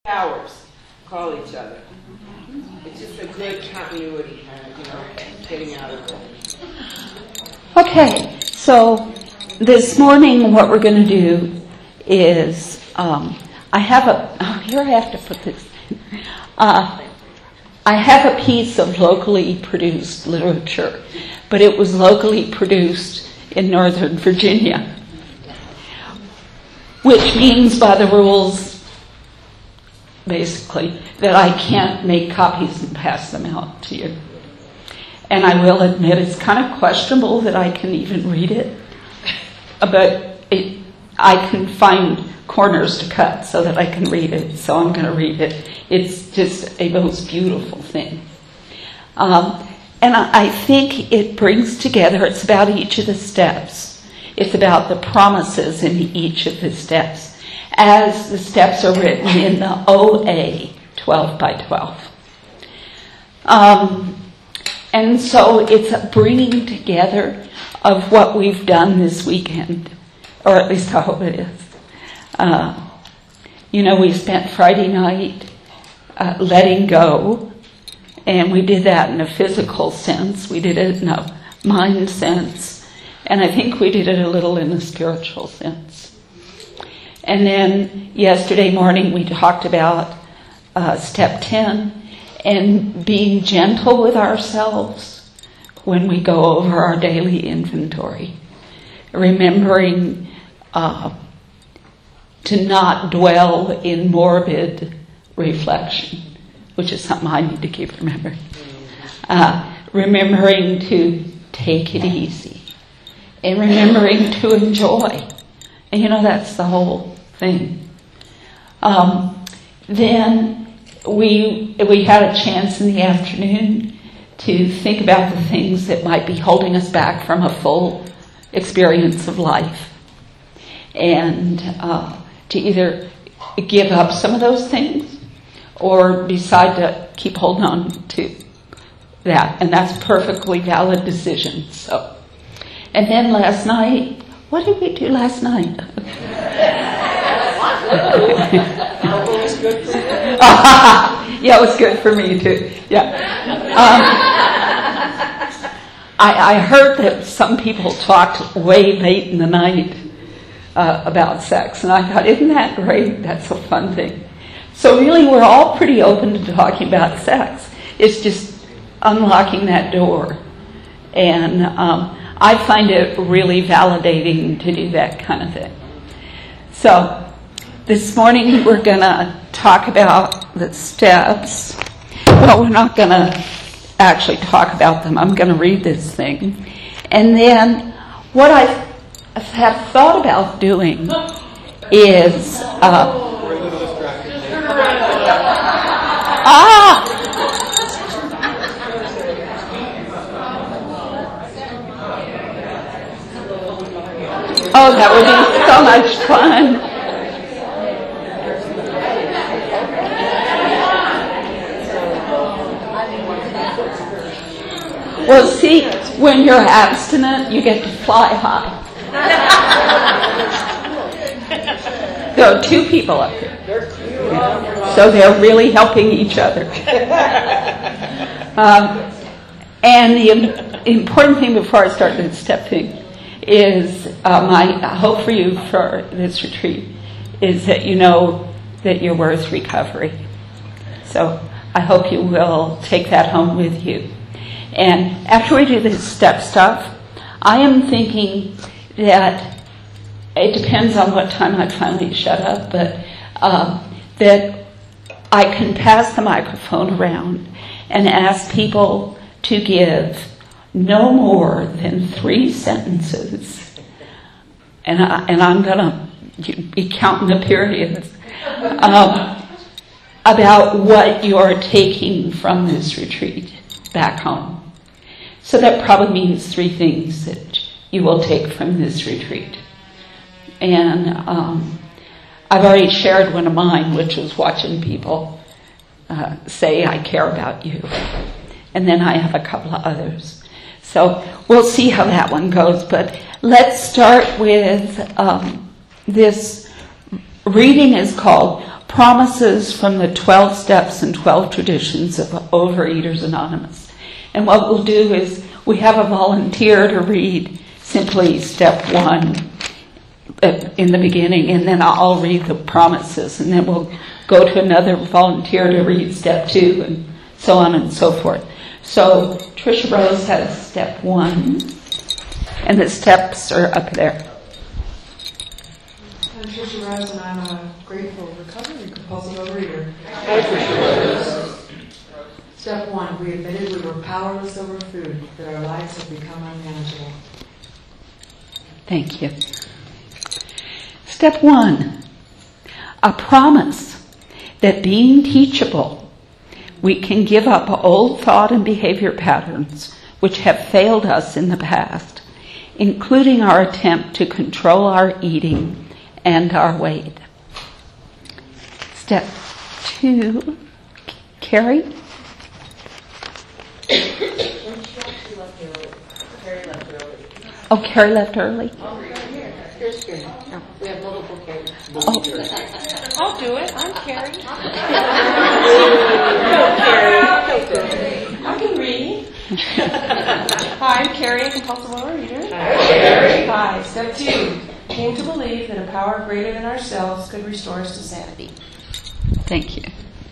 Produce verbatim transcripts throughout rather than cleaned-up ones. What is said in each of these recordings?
hours call each other. It's just a good continuity, kind of, you know, getting out of it. Okay, so this morning what we're going to do is, um, I have a, oh, here I have to put this, uh, I have a piece of locally produced literature, but it was locally produced in Northern Virginia, which means by the rules, basically, that I can't make copies and pass them out to you. And I will admit it's kind of questionable that I can even read it, but it, I can find corners to cut so that I can read it, so I'm going to read it. It's just a most beautiful thing. Um, and I, I think it brings together, it's about each of the steps. It's about the promises in each of the steps, as the steps are written in the O A twelve by twelve. Um, and so it's a bringing together of what we've done this weekend, or at least I hope it is. Uh, you know, we spent Friday night uh, letting go, and we did that in a physical sense. We did it in a mind sense, and I think we did it a little in a spiritual sense. And then yesterday morning we talked about uh, step ten and being gentle with ourselves when we go over our daily inventory, remembering uh, to not dwell in morbid reflection, which is something I need to keep remembering. Uh, remembering to take it easy and remembering to enjoy. And you know, that's the whole thing. Um, then we we had a chance in the afternoon to think about the things that might be holding us back from a full experience of life, and uh, to either give up some of those things or decide to keep holding on to that, and that's perfectly valid decision. So, and then last night, what did we do last night? Yeah, it was good for me too. Yeah. Um, I, I heard that some people talked way late in the night uh, about sex, and I thought, isn't that great? That's a fun thing. So really, we're all pretty open to talking about sex. It's just unlocking that door, and um, I find it really validating to do that kind of thing. So this morning we're going to talk about the steps. Well, we're not going to actually talk about them. I'm going to read this thing. And then what I have thought about doing is... Uh, ah! Oh, that would be so much fun. Well, see, when you're abstinent, you get to fly high. There are two people up here. Yeah. So they're really helping each other. Um, and the important thing before I start the step thing is uh, my hope for you for this retreat is that you know that you're worth recovery. So I hope you will take that home with you. And after we do this step stuff, I am thinking that it depends on what time I finally shut up, but uh, that I can pass the microphone around and ask people to give no more than three sentences, and, I, and I'm going to be counting the periods, um, about what you're taking from this retreat back home. So that probably means three things that you will take from this retreat. And um, I've already shared one of mine, which was watching people uh, say, I care about you. And then I have a couple of others. So we'll see how that one goes. But let's start with um, this reading is called promises from the twelve steps and twelve traditions of Overeaters Anonymous. And what we'll do is we have a volunteer to read simply step one in the beginning, and then I'll read the promises, and then we'll go to another volunteer to read step two, and so on and so forth. So Tricia Rose has step one, and the steps are up there. I'm Tricia Rose, and I'm a grateful recovery compulsive overeater. Step one, we admitted we were powerless over food, that our lives had become unmanageable. Thank you. Step one, a promise that being teachable, we can give up old thought and behavior patterns which have failed us in the past, including our attempt to control our eating and our weight. Step two, Carrie? Oh, Carrie left early. Oh, right here. Here's Carrie. Oh, we have multiple Carries. Oh. I'll do it. I'm Carrie. Go, Carrie. I can read. Hi, I'm Carrie, a compulsive overeater. Hi, Carrie. Hi. Step two. Came to believe that a power greater than ourselves could restore us to sanity. Thank you.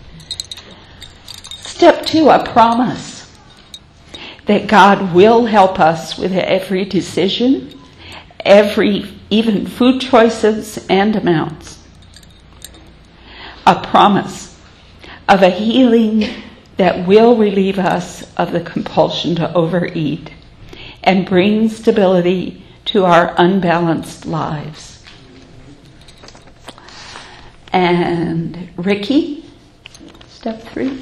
Step two, a promise that God will help us with every decision, every, even food choices and amounts. A promise of a healing that will relieve us of the compulsion to overeat and bring stability to our unbalanced lives. And Ricky, step three.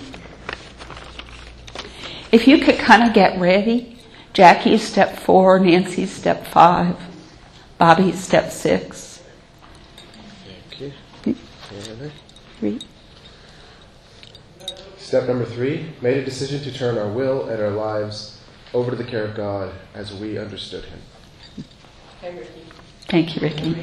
If you could kind of get ready, Jackie's step four, Nancy's step five, Bobby's step six. Thank you. Three. Step number three, made a decision to turn our will and our lives over to the care of God as we understood Him. Thank you, Ricky.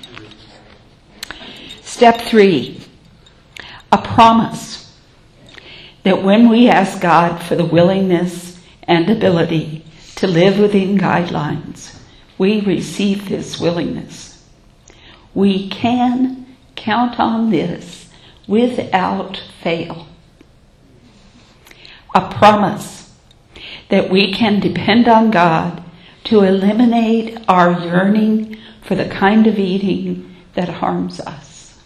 Step three, a promise that when we ask God for the willingness and ability to live within guidelines, we receive this willingness. We can count on this without fail. A promise that we can depend on God to eliminate our yearning for the kind of eating that harms us.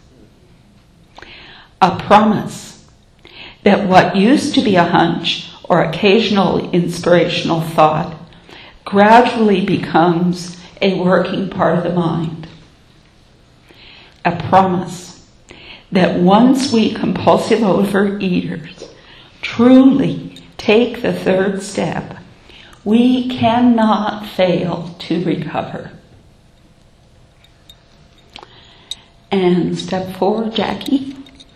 A promise that what used to be a hunch or occasional inspirational thought gradually becomes a working part of the mind. A promise that once we compulsive overeaters truly take the third step, we cannot fail to recover. And step four, Jackie.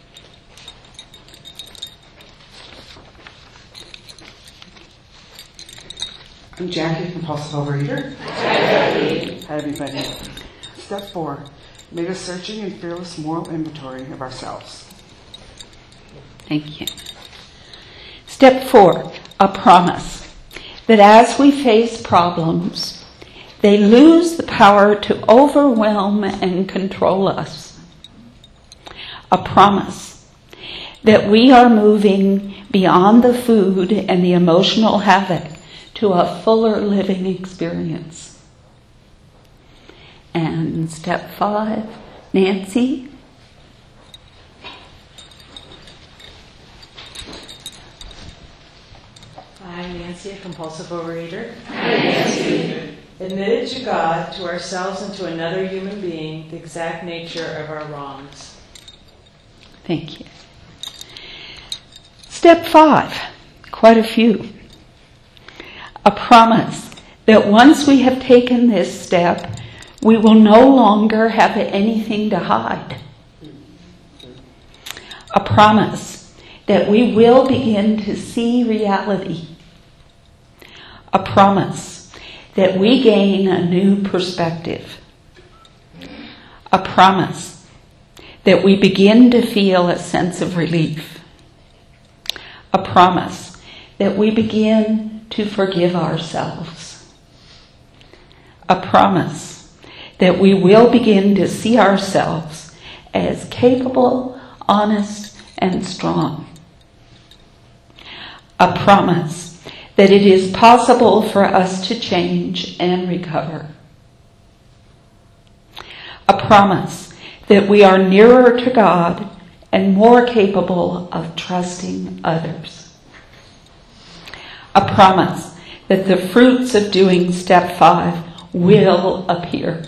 I'm Jackie, compulsive overeater. Hi, everybody. Step four, made a searching and fearless moral inventory of ourselves. Thank you. Step four, a promise that as we face problems, they lose the power to overwhelm and control us. A promise that we are moving beyond the food and the emotional havoc to a fuller living experience. And step five, Nancy. Hi, Nancy, a compulsive overeater. Hi, Nancy. Admitted to God, to ourselves, and to another human being the exact nature of our wrongs. Thank you. Step five, quite a few. A promise that once we have taken this step, we will no longer have anything to hide. A promise that we will begin to see reality. A promise that we gain a new perspective. A promise that we begin to feel a sense of relief. A promise that we begin to forgive ourselves. A promise that we will begin to see ourselves as capable, honest, and strong. A promise that it is possible for us to change and recover. A promise that we are nearer to God and more capable of trusting others. A promise that the fruits of doing step five will appear.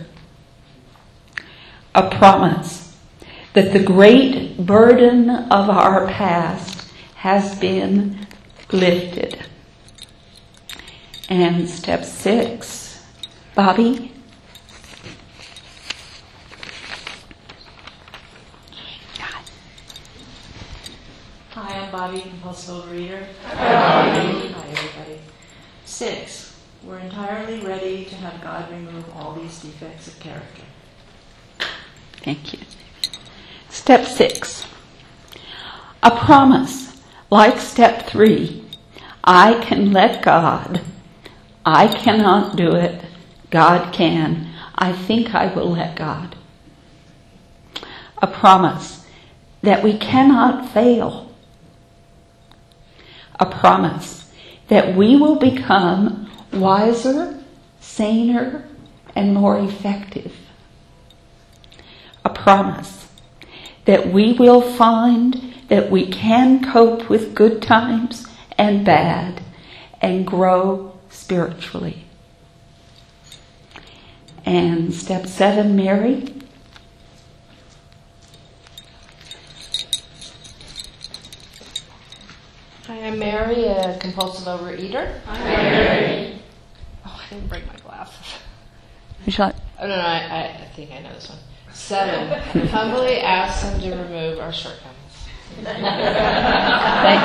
A promise that the great burden of our past has been lifted. And step six, Bobby. Hi, I'm Bobby, compulsive overeater. Hi, everybody. Six, we're entirely ready to have God remove all these defects of character. Thank you. Step six, a promise, like step three, I can let God. I cannot do it. God can. I think I will let God. A promise that we cannot fail. A promise that we will become wiser, saner, and more effective. A promise that we will find that we can cope with good times and bad and grow spiritually. And step seven, Mary. Hi, I'm Mary, a compulsive overeater. Hi, Mary. Oh, I didn't bring my glasses. Shall I- Oh, no, no, I, I think I know this one. Seven, humbly ask Him to remove our shortcomings. Thank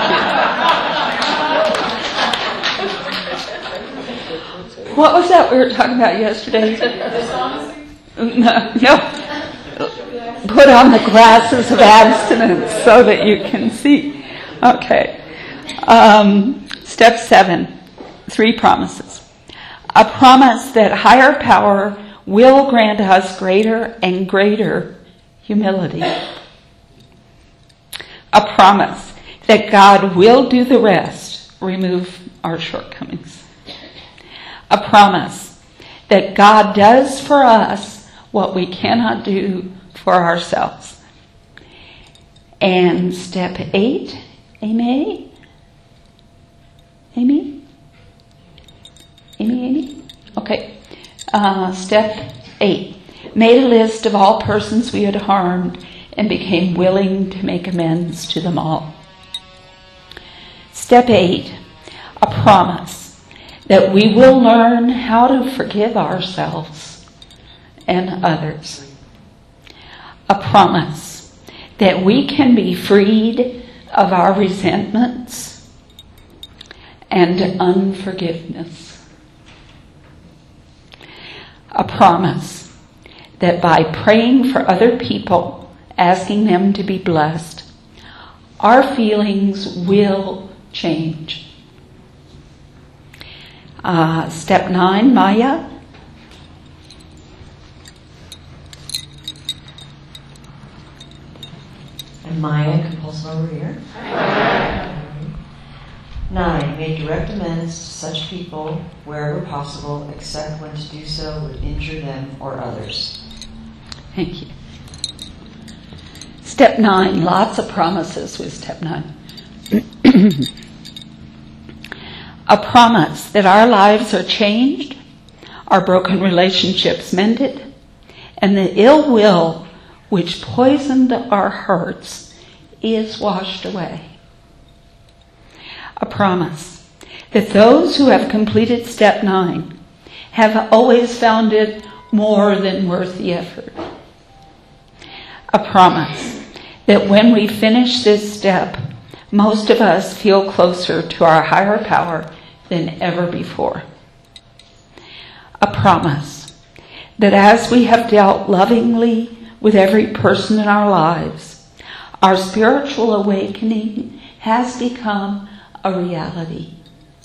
you. What was that we were talking about yesterday? No, no. Put on the glasses of abstinence so that you can see. Okay. Um, step seven, three promises. A promise that higher power will grant us greater and greater humility. A promise that God will do the rest, remove our shortcomings. A promise that God does for us what we cannot do for ourselves. And step eight, Amy? Amy? Amy, Amy? Okay. Uh, step eight. Made a list of all persons we had harmed and became willing to make amends to them all. Step eight. A promise that we will learn how to forgive ourselves and others. A promise that we can be freed of our resentments and unforgiveness. A promise that by praying for other people, asking them to be blessed, our feelings will change. Uh, step nine, Maya. I'm Maya, compulsive overeater. Nine, made direct amends to such people wherever possible, except when to do so would injure them or others. Thank you. Step nine, lots of promises with step nine. A promise that our lives are changed, our broken relationships mended, and the ill will which poisoned our hearts is washed away. A promise that those who have completed step nine have always found it more than worth the effort. A promise that when we finish this step, most of us feel closer to our higher power than ever before. A promise that as we have dealt lovingly with every person in our lives, our spiritual awakening has become a reality.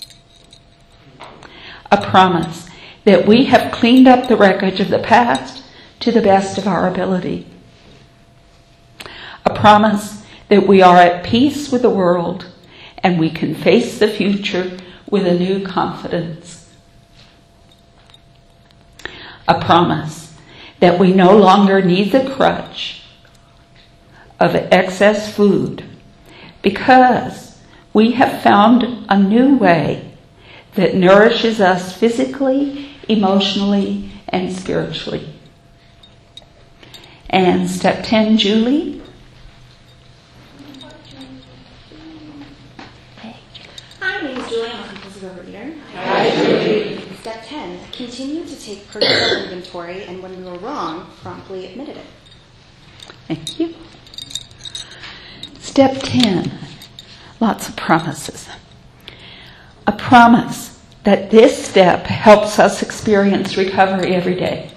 A promise that we have cleaned up the wreckage of the past to the best of our ability. A promise that we are at peace with the world and we can face the future with a new confidence. A promise that we no longer need the crutch of excess food because we have found a new way that nourishes us physically, emotionally, and spiritually. And step ten, Julie. Hi, my name is Julie. I'm a compulsive overeater. Hi, Julie. Step ten, continue to take personal inventory, and when we were wrong, promptly admitted it. Thank you. Step ten, lots of promises. A promise that this step helps us experience recovery every day.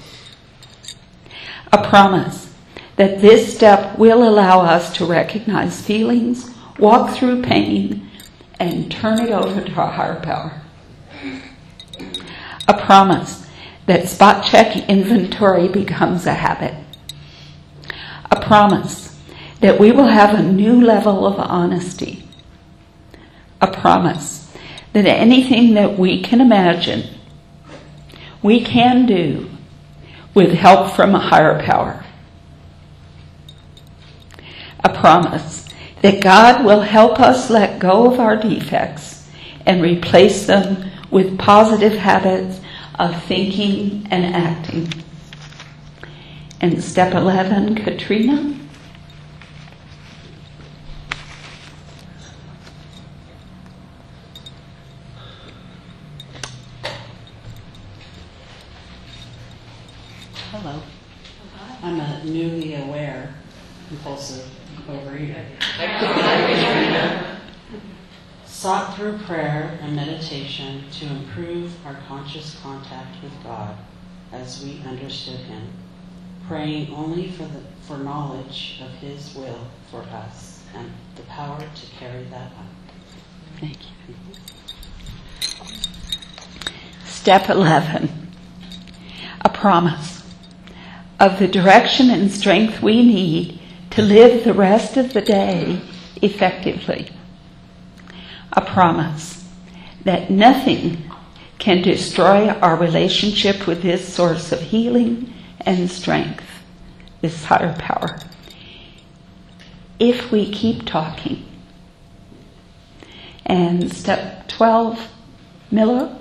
A promise that this step will allow us to recognize feelings, walk through pain, and turn it over to our higher power. A promise that spot check inventory becomes a habit. A promise that we will have a new level of honesty. A promise that anything that we can imagine, we can do with help from a higher power. A promise that God will help us let go of our defects and replace them with positive habits of thinking and acting. And step eleven, Katrina. Hello. I'm a newly aware compulsive overeater. Sought through prayer and meditation to improve our conscious contact with God as we understood Him, praying only for the for knowledge of His will for us and the power to carry that out. Thank you. Step eleven. A promise of the direction and strength we need to live the rest of the day effectively. A promise that nothing can destroy our relationship with this source of healing and strength, this higher power, if we keep talking. And step twelve, Miller.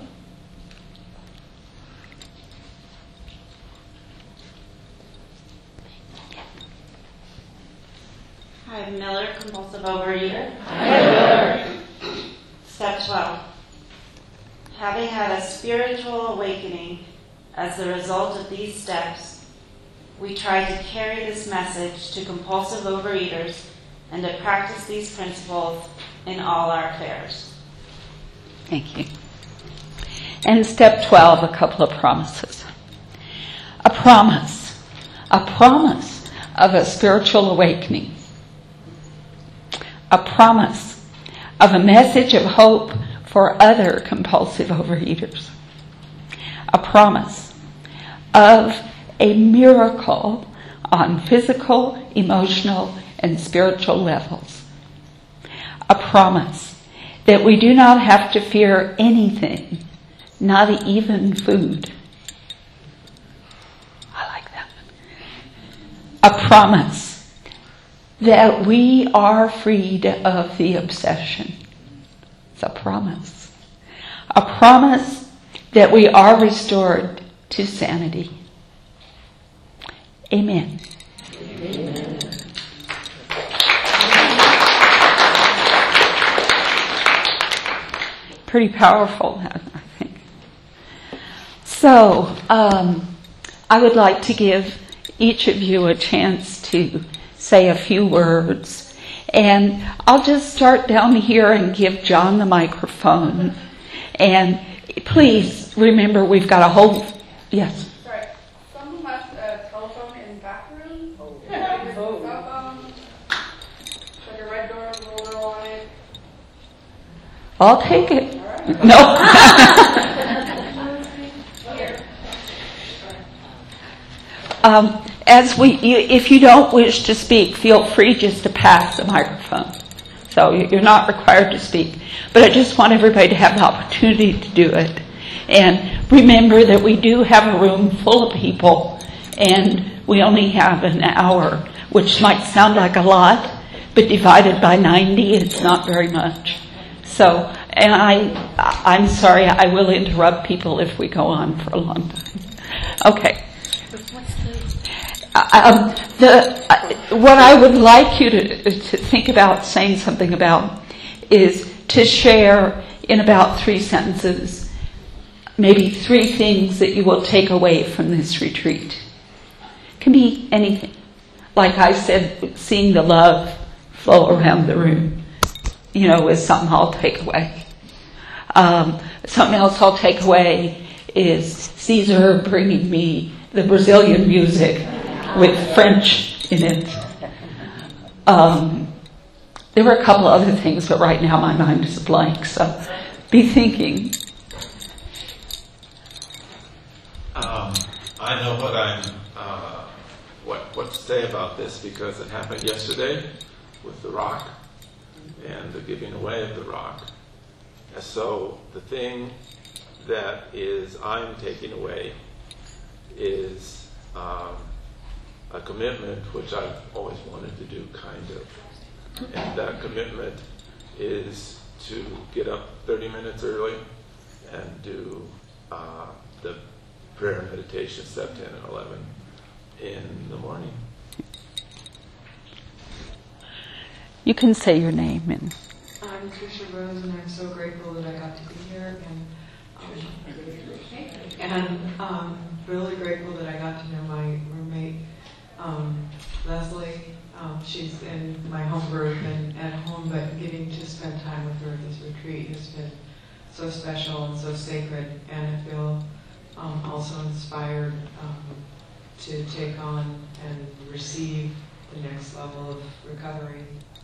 Hi, Miller, compulsive overeater. Hi, Miller. Step twelve. Having had a spiritual awakening as the result of these steps, we try to carry this message to compulsive overeaters and to practice these principles in all our affairs. Thank you. And step twelve, a couple of promises. A promise, a promise of a spiritual awakening. A promise of a message of hope for other compulsive overeaters. A promise of a miracle on physical, emotional, and spiritual levels. A promise that we do not have to fear anything, not even food. I like that. A promise that we are freed of the obsession. It's a promise. A promise that we are restored to sanity. Amen. Amen. Pretty powerful, I think. So, um, I would like to give each of you a chance to say a few words. And I'll just start down here and give John the microphone. And please remember, we've got a whole... Yes? Sorry. Someone left a telephone in the back room. Oh. I'll take it. No. um, as we, you, if you don't wish to speak, feel free just to pass the microphone. So you're not required to speak. But I just want everybody to have the opportunity to do it. And remember that we do have a room full of people, and we only have an hour, which might sound like a lot, but divided by ninety, it's not very much. So, and I, I'm sorry, I will interrupt people if we go on for a long time. Okay. Um, the, uh, what I would like you to, to think about saying something about is to share in about three sentences, maybe three things that you will take away from this retreat. It can be anything. Like I said, seeing the love flow around the room, you know, is something I'll take away. Um, something else I'll take away is Caesar bringing me the Brazilian music with French in it. Um, there were a couple other things, but right now my mind is blank, so be thinking. Um, I know what I'm, uh, what what to say about this because it happened yesterday with the rock and the giving away of the rock. And so the thing that is I'm taking away is um, a commitment which I've always wanted to do, kind of. And that commitment is to get up thirty minutes early and do uh, the prayer and meditation, step ten and eleven, in the morning. You can say your name. And I'm Tricia Rose, and I'm so grateful that I got to be here, and um, and um, really grateful that I got to know my roommate, um, Leslie. Um, she's in my home group and at home, but getting to spend time with her at this retreat has been so special and so sacred, and I feel um, also inspired um, to take on and receive the next level of recovery.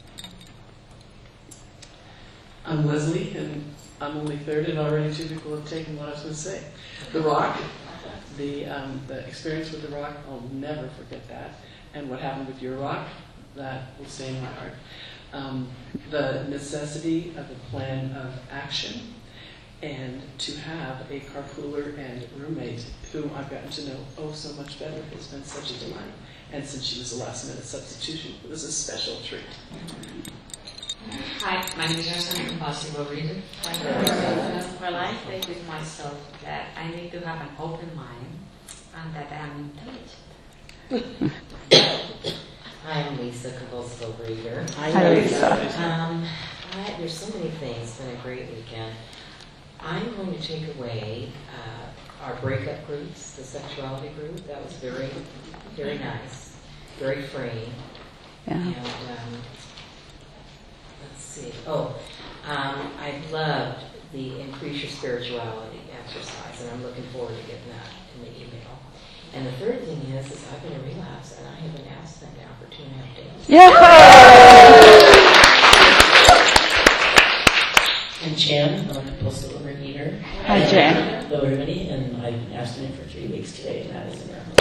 I'm Leslie, and I'm only third, and already two people have taken what I was going to say. The rock, the um, the experience with the rock, I'll never forget that. And what happened with your rock, that will stay in my heart. Um, the necessity of a plan of action, and to have a carpooler and roommate whom I've gotten to know oh so much better has been such a delight. And since she was a last minute substitution, it was a special treat. Hi, my name is Rosa. I'm a compulsive reader. Well, I think with myself that I need to have an open mind and that I am intelligent. Hi, I'm Lisa, compulsive overeater. Hi, Lisa. Um, I, there's so many things. It's been a great weekend. I'm going to take away uh, our breakup groups, the sexuality group. That was very, very nice, very freeing. Yeah. And um, let's see. Oh, um, I loved the increase your spirituality exercise, and I'm looking forward to getting that in the email. And the third thing is, is I've been a relapse, and I have been abstinent now for two and a half days. Yeah. I'm Jan. I'm a compulsive overeater. Hi, Jan. Hello, everybody, and I've been abstinent for three weeks today, and that is a miracle.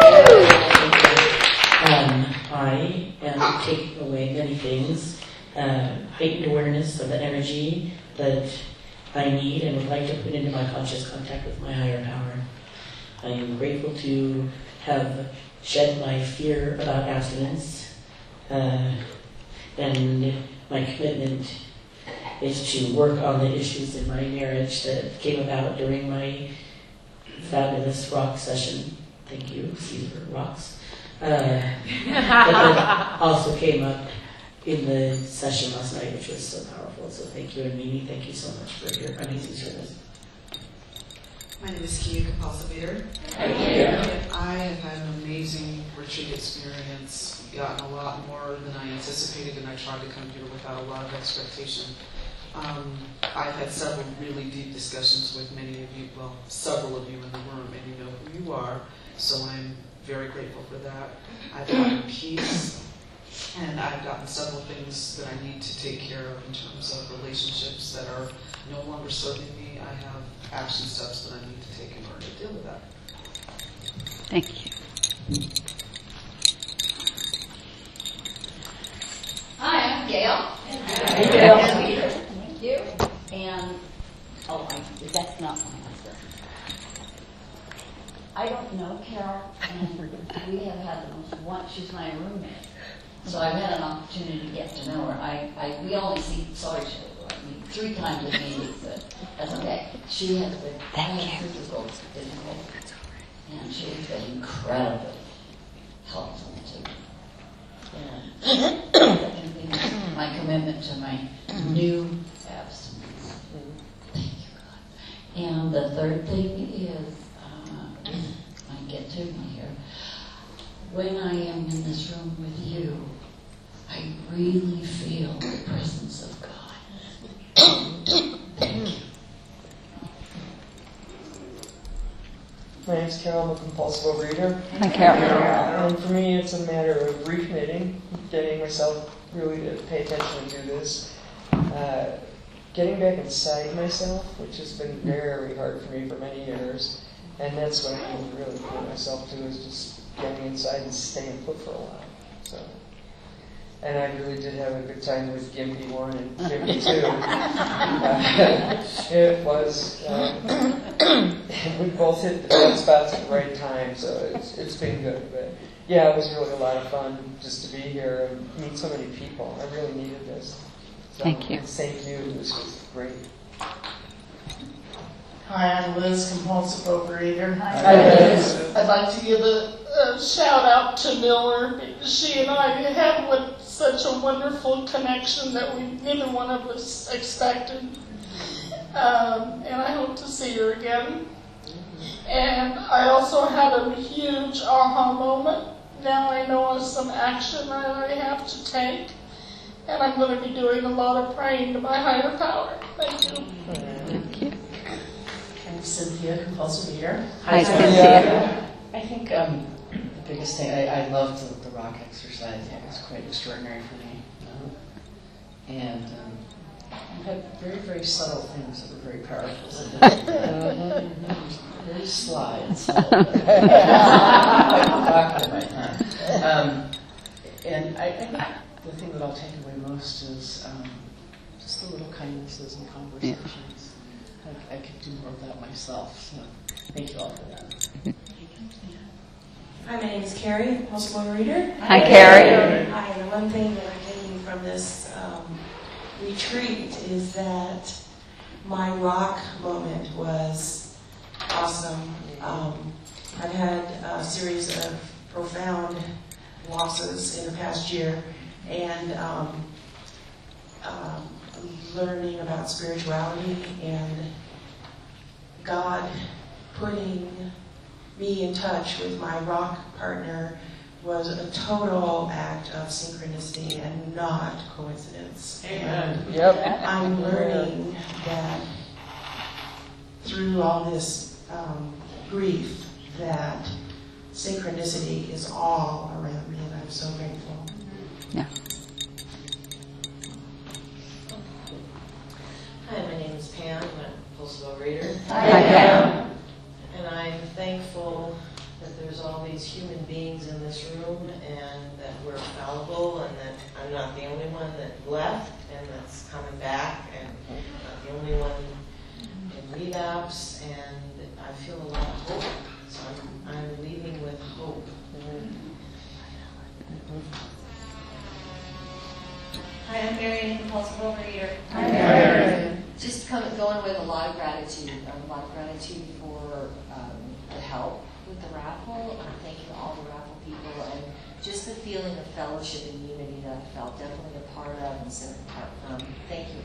um, I am taking away many things. Uh, heightened awareness of the energy that I need and would like to put into my conscious contact with my higher power. I am grateful to have shed my fear about abstinence, uh, and my commitment is to work on the issues in my marriage that came about during my fabulous rock session. Thank you, Caesar Rocks. Uh, that also came up in the session last night, which was so powerful. So thank you, and Mimi, thank you so much for your amazing service. My name is Kia, compulsive eater. Thank you. I have had an amazing retreat experience, gotten a lot more than I anticipated, and I tried to come here without a lot of expectation. Um, I've had several really deep discussions with many of you, well, several of you in the room, and you know who you are, so I'm very grateful for that. I've gotten peace And I've gotten several things that I need to take care of in terms of relationships that are no longer serving me. I have action steps that I need to take in order to deal with that. Thank you. Hi, I'm Gail. Hey, Gail. Thank you. And, oh, I, that's not my husband. I don't know Carol, and we have had the most one. She's my roommate, so I've had an opportunity to get to know her. I, I we only see saw each other I mean, three times a meeting, but that's okay. She has been physical difficulties, and she's been incredibly helpful to me. And second thing is my commitment to my new abstinence. Thank you, God. And the third thing is, uh, I get to my here. When I am in this room with you, I really feel the presence of God. Thank you. My name is Carol. I'm a compulsive overeater. Hi, Carol. And for me, it's a matter of recommitting, getting myself really to pay attention and do this. Uh, getting back inside myself, which has been very hard for me for many years. And that's what I can really commit myself to, is just getting inside and staying put for a while. So, and I really did have a good time with Gimpy one and Gimpy two. Uh, it was, um, we both hit the right spots at the right time, so it's, it's been good. But yeah, it was really a lot of fun just to be here and meet so many people. I really needed this. So, Thank you. Thank you. This was great. Hi, I'm Liz, compulsive overeater. Hi, Liz. I'd like to give a, a shout out to Miller, because she and I have what, such a wonderful connection that we neither one of us expected. Um, and I hope to see her again. And I also had a huge aha moment. Now I know of some action that I have to take. And I'm going to be doing a lot of praying to my higher power. Thank you. Thank you. I'm Cynthia, compulsive eater. Hi, Cynthia. I think um, the biggest thing, I, I loved the, the rock exercise. It was quite extraordinary for me. Um, and um, I had very, very subtle things that were very powerful. So that, uh, very sly and subtle. I can talk to them right now. Um, and I, I think the thing that I'll take away most is um, just the little kindnesses and conversations. I, I could do more of that myself, so thank you all for that. Hi, my name is Carrie, compulsive overeater. Hi, Carrie. Hi, and the one thing that I'm taking from this um, retreat is that my rock moment was awesome. Um, I've had a series of profound losses in the past year, and um, um, learning about spirituality and God putting me in touch with my rock partner was a total act of synchronicity and not coincidence. Amen. And Yep. I'm learning that through all this um, grief that synchronicity is all around me, and I'm so grateful. Yeah. Hi, my name is Pam. I'm a compulsive overeater. Hi, Pam. And I'm thankful that there's all these human beings in this room and that we're fallible and that I'm not the only one that left and that's coming back and I'm not the only one in relapse, and I feel a lot of hope. So I'm, I'm leaving with hope. Hi, I'm Marion, compulsive overeater. Hi, Marion. Just come, going with a lot of gratitude, a lot of gratitude for um, the help with the raffle. I'm thanking all the raffle people and just the feeling of fellowship and unity that I felt definitely a part of and so apart from. Thank you.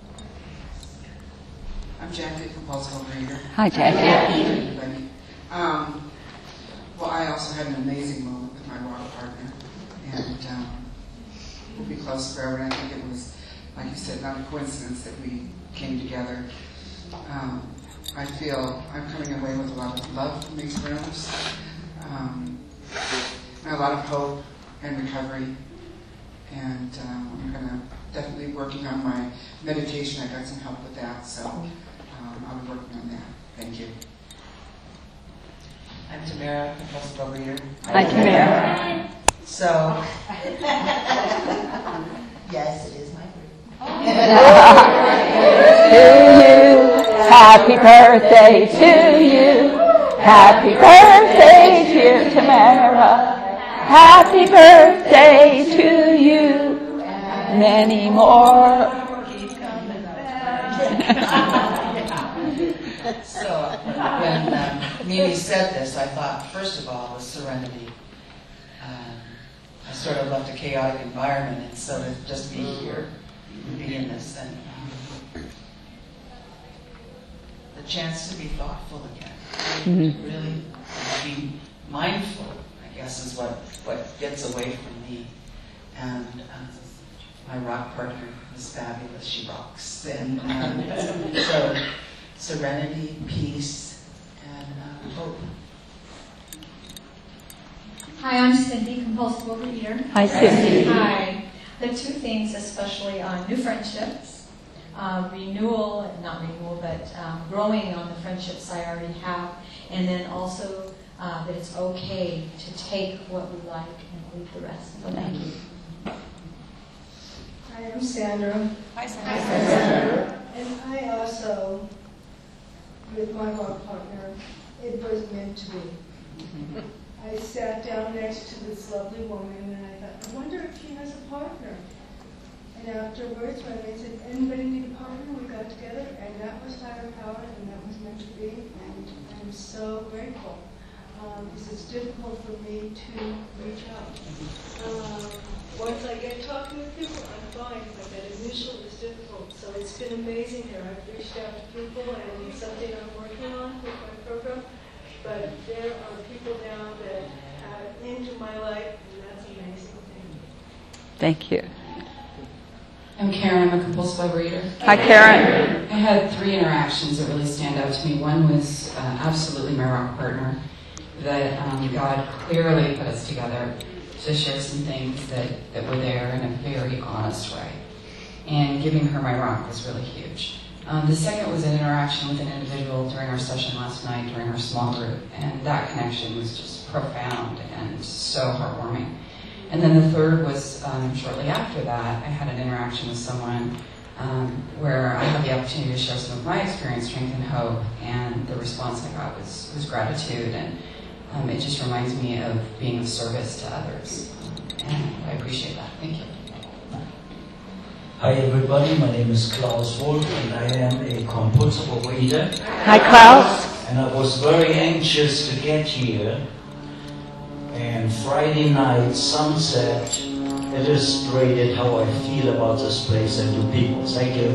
I'm Jackie, compulsive overeater. Hi, Jackie. Hi, everybody. Um, well, I also had an amazing moment with my rock partner, and um, we'll be close forever. And I think it was, like you said, not a coincidence that we came together. Um, I feel I'm coming away with a lot of love from these rooms, um, and a lot of hope and recovery. And um, I'm going to definitely working on my meditation. I got some help with that, so um, I'll be working on that. Thank you. I'm Tamara, compulsive overeater. Hi, Tamara. So, yes, it is my Happy birthday to you. Happy birthday, dear Tamara. Happy birthday to you. Many more. So, when um, Mimi said this, I thought, first of all, was serenity. Um, I sort of left a chaotic environment, and so to just be here, be in this, and um, the chance to be thoughtful again. Mm-hmm. Really be mindful, I guess, is what, what gets away from me. And um, my rock partner is fabulous. She rocks. And um, so serenity, peace, and uh, hope. Hi, I'm Cindy, compulsive overeater. Hi, Cindy. Hi. The two things, especially on new friendships, uh, renewal, not renewal, but um, growing on the friendships I already have, and then also uh, that it's okay to take what we like and leave the rest. So thank you. Hi, I'm Sandra. Hi, Sandra. Hi, Sandra. And I also, with my rock partner, it was meant to be. I sat down next to this lovely woman and I thought, I wonder if she has a partner. And afterwards, when they said, anybody need a partner, we got together and that was higher power and that was meant to be. And I'm so grateful. Um, because it's difficult for me to reach out. Um, once I get talking with people, I'm fine, but that initial is difficult. So it's been amazing here. I've reached out to people and it's something I'm working on with my program. But there are people now that have into my life, and that's an amazing thing. Thank you. I'm Karen. I'm a compulsive overeater. Hi, Karen. I had three interactions that really stand out to me. One was uh, absolutely my rock partner, that um, God clearly put us together to share some things that, that were there in a very honest way. And giving her my rock was really huge. Um, the second was an interaction with an individual during our session last night, during our small group, and that connection was just profound and so heartwarming. And then the third was um, shortly after that, I had an interaction with someone um, where I had the opportunity to share some of my experience, strength, and hope, and the response I got was, was gratitude, and um, it just reminds me of being of service to others, and I appreciate that. Thank you. Hi everybody, my name is Klaus Wolf and I am a compulsive overeater. Hi Klaus. And I was very anxious to get here. And Friday night, sunset, illustrated how I feel about this place and the people. Thank you.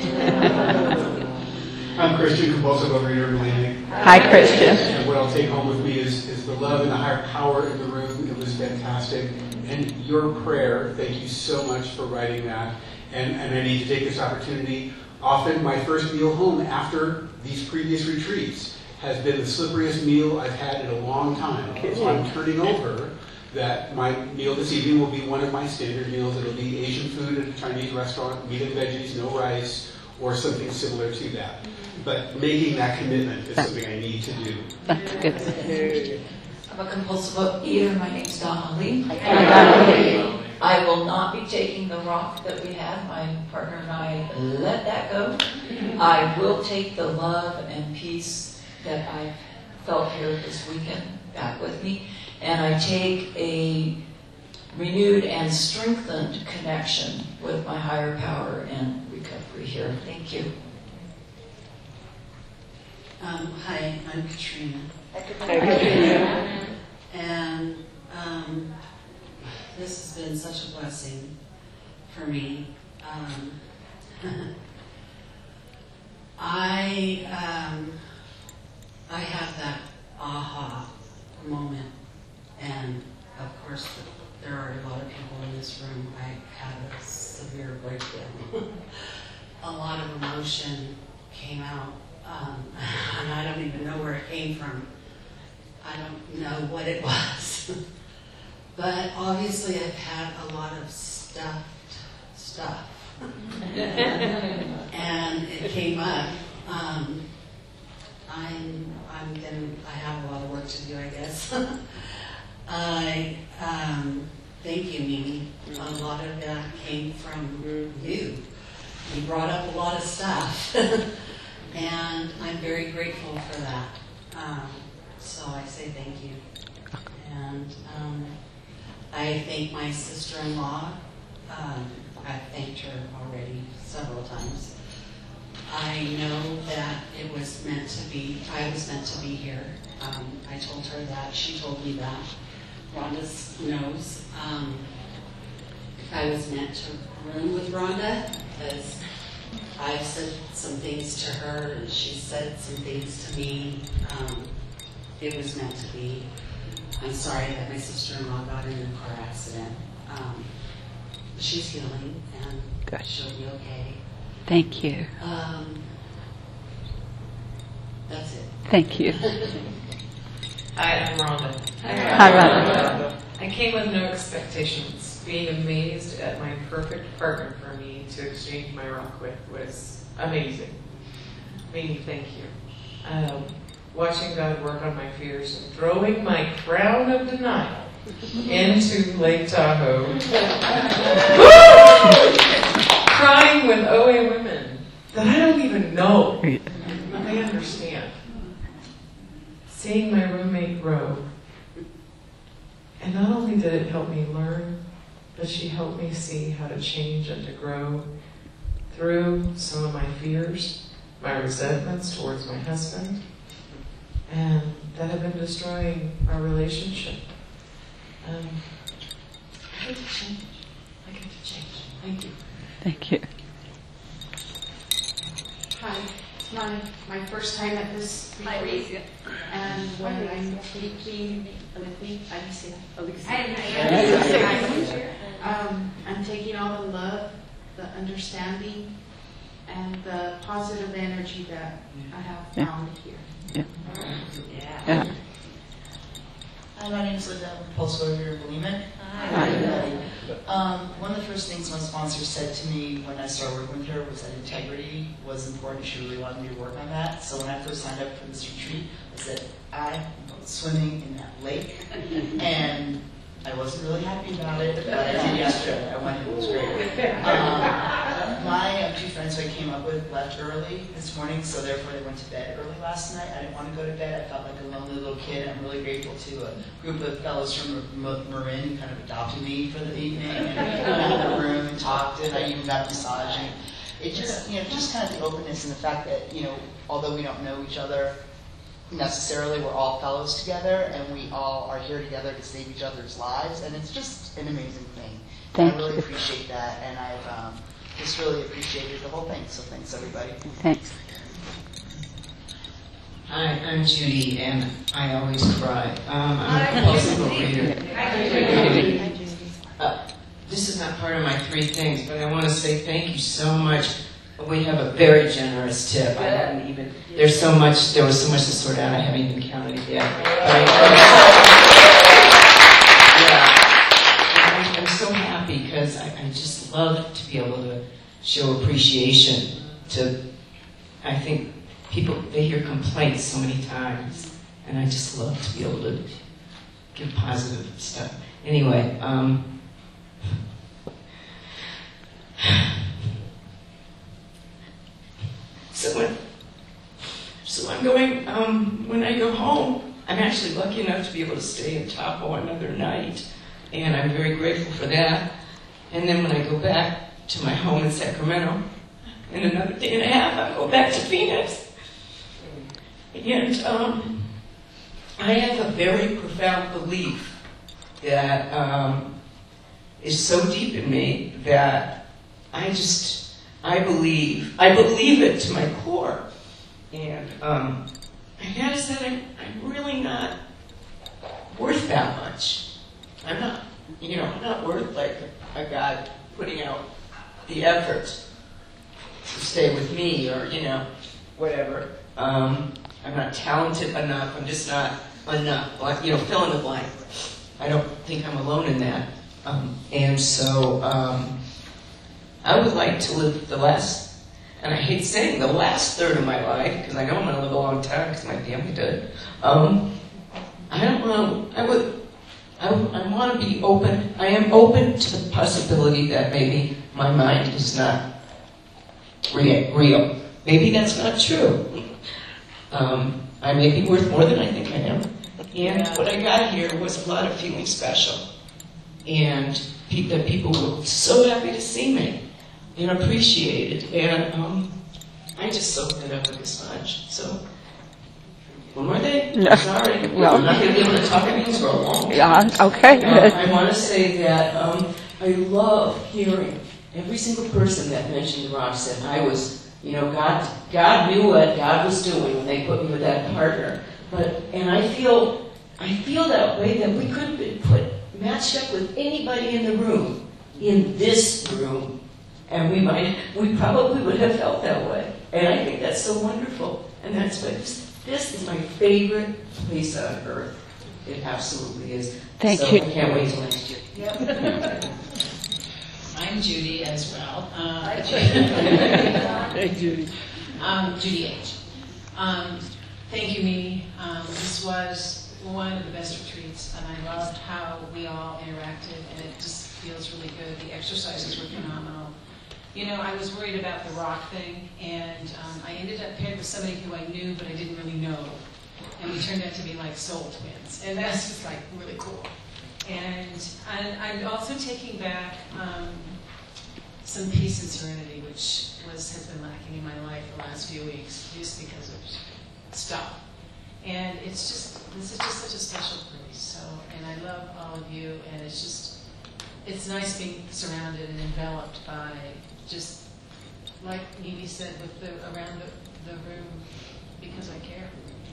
I'm Christian, compulsive overeater in Atlantic. Hi Christian. And what I'll take home with me is, is the love and the higher power in the room. It was fantastic. And your prayer, thank you so much for writing that. And, and I need to take this opportunity. Often my first meal home after these previous retreats has been the slipperiest meal I've had in a long time. So I'm turning over that my meal this evening will be one of my standard meals. It'll be Asian food at a Chinese restaurant, meat and veggies, no rice, or something similar to that. But making that commitment is something I need to do. That's good. I'm a compulsive eater. My name's Donna Lee. I will not be taking the rock that we had. My partner and I let that go. I will take the love and peace that I felt here this weekend back with me. And I take a renewed and strengthened connection with my higher power and recovery here. Thank you. Um, hi, I'm Katrina. Hi, Katrina. And um, this has been such a blessing for me. Um, I um, I had that aha moment, and of course there are a lot of people in this room. I had a severe breakdown. A lot of emotion came out, um, and I don't even know where it came from. I don't know what it was. But obviously I've had a lot of stuffed stuff. And it came up. Um, I'm, I'm gonna, I have a lot of work to do, I guess. I, um, thank you, Mimi. A lot of that came from you. You brought up a lot of stuff. And I'm very grateful for that. Um, so I say thank you. And um, I thank my sister-in-law. Um, I've thanked her already several times. I know that it was meant to be, I was meant to be here. Um, I told her that, she told me that. Rhonda knows. Um, I was meant to room with Rhonda because I've said some things to her and she said some things to me. Um, it was meant to be. I'm sorry that my sister-in-law got in a car accident. Um, she's healing and Good. She'll be okay. Thank you. Um, that's it. Thank you. Hi, I'm Rhonda. Hi, Rhonda. I came with no expectations. Being amazed at my perfect partner for me to exchange my rock with was amazing. Mimi, thank you. Um, watching God work on my fears and throwing my crown of denial into Lake Tahoe. Crying with O A women that I don't even know, but I understand. Seeing my roommate grow. And not only did it help me learn, but she helped me see how to change and to grow through some of my fears, my resentments towards my husband, and that have been destroying our relationship. Um, I get to change. I get to change. Thank you. Thank you. Hi, it's my, my first time at this retreat, and when I'm taking with me, Alicia. Alicia. Um, I'm taking all the love, the understanding, and the positive energy that I have Yeah. found here. Yeah. Yeah. Yeah. Hi, my name is Linda. I'm a Pulse Warrior of Lehman. Hi. Um, one of the first things my sponsor said to me when I started working with her was that integrity was important. She really wanted me to work on that. So when I first signed up for this retreat, I said, I am going swimming in that lake. And I wasn't really happy about it, but I did yesterday. I went and it was great. Um, my uh, two friends who I came up with left early this morning, so therefore they went to bed early last night. I didn't want to go to bed. I felt like a lonely little kid. I'm really grateful to a group of fellows from Marin who kind of adopted me for the evening and went in the room and talked, and I even got a massage. And it just, you know, just kind of the openness and the fact that, you know, although we don't know each other necessarily, we're all fellows together, and we all are here together to save each other's lives, and it's just an amazing thing. Thank I really you. appreciate that, and I've um, just really appreciated the whole thing, so thanks everybody. Thanks. Hi, I'm Judy, and I always cry. Um, I'm a compulsive reader. Hi, Judy. Uh, this is not part of my three things, but I want to say thank you so much. We have a very generous tip. I haven't even. There's so much. There was so much to sort out. I haven't even counted it yet. But I, yeah. I'm so happy because I, I just love to be able to show appreciation to. I think people they hear complaints so many times, and I just love to be able to give positive stuff. Anyway. Um, So when, so I'm going, um, when I go home, I'm actually lucky enough to be able to stay in Tahoe another night, and I'm very grateful for that. And then when I go back to my home in Sacramento, in another day and a half, I go back to Phoenix. And um, I have a very profound belief that um, is so deep in me that I just, I believe, I believe it to my core. And um, I gotta say, I'm, I'm really not worth that much. I'm not, you know, I'm not worth like a guy putting out the effort to stay with me or, you know, whatever. Um, I'm not talented enough. I'm just not enough. Like, you know, fill in the blank. I don't think I'm alone in that. Um, and so um, I would like to live the last, and I hate saying the last third of my life, because I know I'm going to live a long time because my family did. Um, I don't know, I would, I, I want to be open, I am open to the possibility that maybe my mind is not rea- real. Maybe that's not true. Um, I may be worth more than I think I am. And what I got here was a lot of feeling special. And pe- that people were so happy to see me and appreciate it. And um, I just soaked it up like a sponge. So, one more thing. No. I'm sorry. Well, I'm not going to be able to talk about these for a long time. Yeah, okay. Uh, I want to say that um, I love hearing every single person that mentioned Rob said I was, you know, God, God knew what God was doing when they put me with that partner. But, and I feel, I feel that way that we could have been put, matched up with anybody in the room, in this room. And we might, we probably would have felt that way. And I think that's so wonderful. And that's why this, this is my favorite place on earth. It absolutely is. Thank so you. I can't wait till next year. Yep. I'm Judy as well. Uh, Hey, Judy. Um, Judy H. Um, thank you, Mimi. Um, this was one of the best retreats, and I loved how we all interacted, and it just feels really good. The exercises were phenomenal. You know, I was worried about the rock thing, and um, I ended up paired with somebody who I knew but I didn't really know, and we turned out to be like soul twins, and that's just like really cool. And, and I'm also taking back um, some peace and serenity, which was has been lacking in my life the last few weeks, just because of stuff. And it's just, this is just such a special place. So, and I love all of you, and it's just, it's nice being surrounded and enveloped by just, like Mimi said, with the around the, the room, because I care.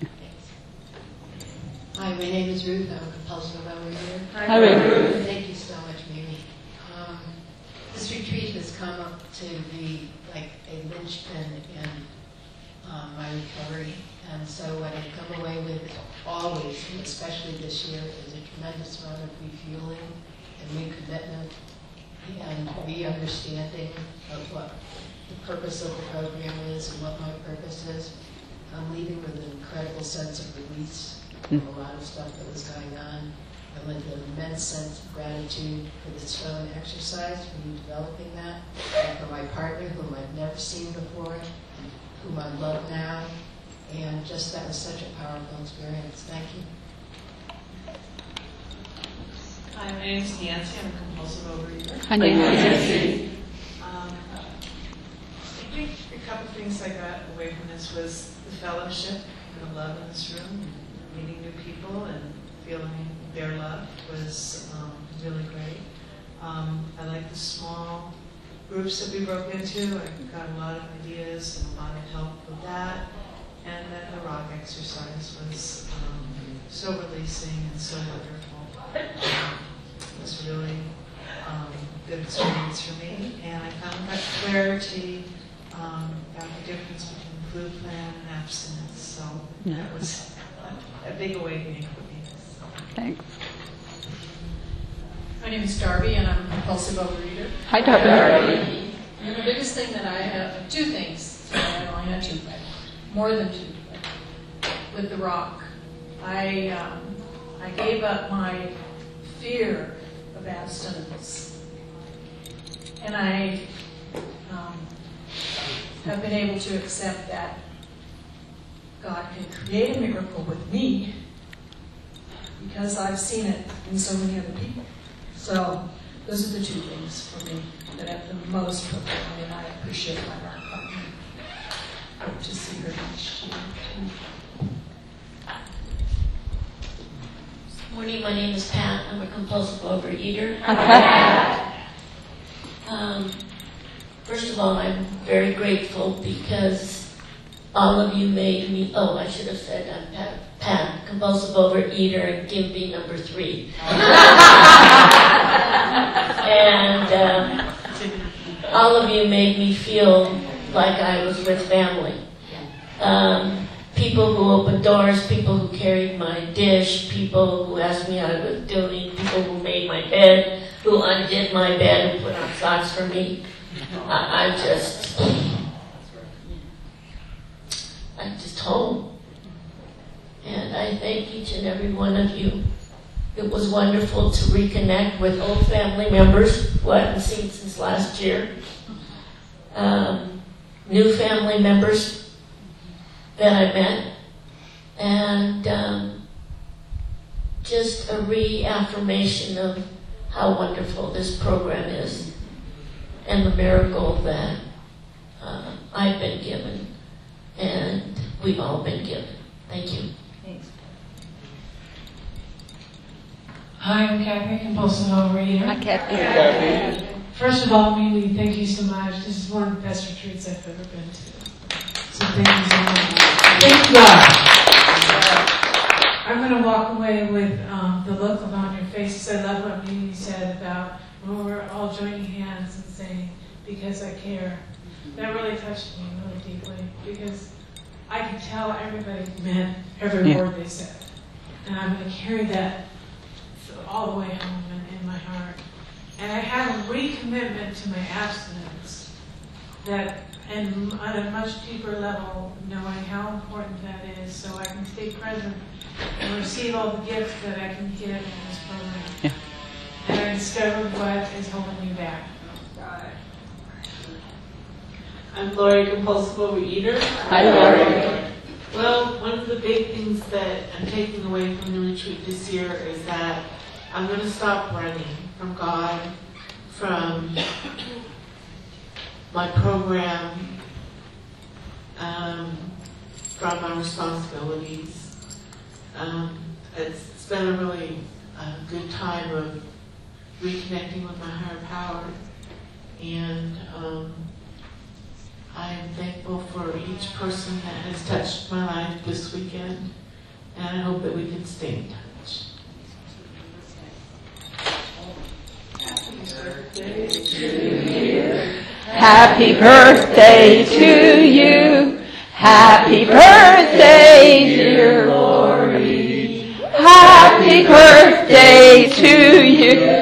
Hi, my name is Ruth. I'm a compulsive overeater. Hi, Ruth. Thank you so much, Mimi. Um, this retreat has come up to be like a linchpin in um, my recovery. And so what I come away with always, and especially this year, is a tremendous amount of refueling and recommitment and re-understanding of what the purpose of the program is and what my purpose is. I'm leaving with an incredible sense of release from a lot of stuff that was going on, and with an immense sense of gratitude for the stone exercise, for you developing that, and for my partner, whom I've never seen before, whom I love now, and just that was such a powerful experience. Thank you. Hi, my name is Nancy. I'm a compulsive overeater. Hi, Nancy. Um, I think a couple things I got away from this was the fellowship and the love in this room, meeting new people and feeling their love was um, really great. Um, I like the small groups that we broke into. I got a lot of ideas and a lot of help with that. And then the rock exercise was um, so releasing and so wonderful. Um, it was really um, good experience for me. And I found that clarity um, about the difference between food plan and abstinence. So Yeah. that was a, a big awakening for me. So. Thanks. My name is Darby, and I'm a compulsive overeater. Hi, Darby. And the biggest thing that I have, two things. So I only had two, but more than two. But with the rock, I um, I gave up my fear of abstinence, and I um, have been able to accept that God can create a miracle with me because I've seen it in so many other people. So those are the two things for me that have the most fulfilled me, and I appreciate my rock partner. Hope to see her next year. Morning, my name is Pat. I'm a compulsive overeater. Um, first of all, I'm very grateful because all of you made me, oh, I should have said I'm Pat, Pat compulsive overeater, and give me number three. And um, all of you made me feel like I was with family. Um, people who opened doors, people who carried my dish, people who asked me how I was doing, people who made my bed, who undid my bed and put on socks for me. I, I'm just, I'm just home. And I thank each and every one of you. It was wonderful to reconnect with old family members who I haven't seen since last year. Um, new family members that I met. And um, just a reaffirmation of how wonderful this program is and the miracle that uh, I've been given and we've all been given. Thank you. Thanks. Hi, I'm Kathy, compulsive overeater. Hi, Kathy. Hi, Kathy. First of all, Mimi, thank you so much. This is one of the best retreats I've ever been to. So thank you so much. Thank God. I'm going to walk away with um, the look on your faces. I love what Mimi said about when we're all joining hands and saying, because I care. That really touched me really deeply because I could tell everybody meant every Yeah. word they said. And I'm going to carry that all the way home and in my heart. And I have a recommitment to my abstinence that, and on a much deeper level, knowing how important that is so I can stay present and receive all the gifts that I can get in this program. Yeah. And I discovered what is holding me back. I'm Lori, compulsive overeater. Hi, Lori. Well, one of the big things that I'm taking away from the retreat this year is that I'm going to stop running from God, from my program, um, from my responsibilities. Um, it's, it's been a really uh, good time of reconnecting with my higher power, and um, I am thankful for each person that has touched my life this weekend, and I hope that we can stay in touch. Happy birthday to you. Happy birthday, dear Lori. Happy birthday to you.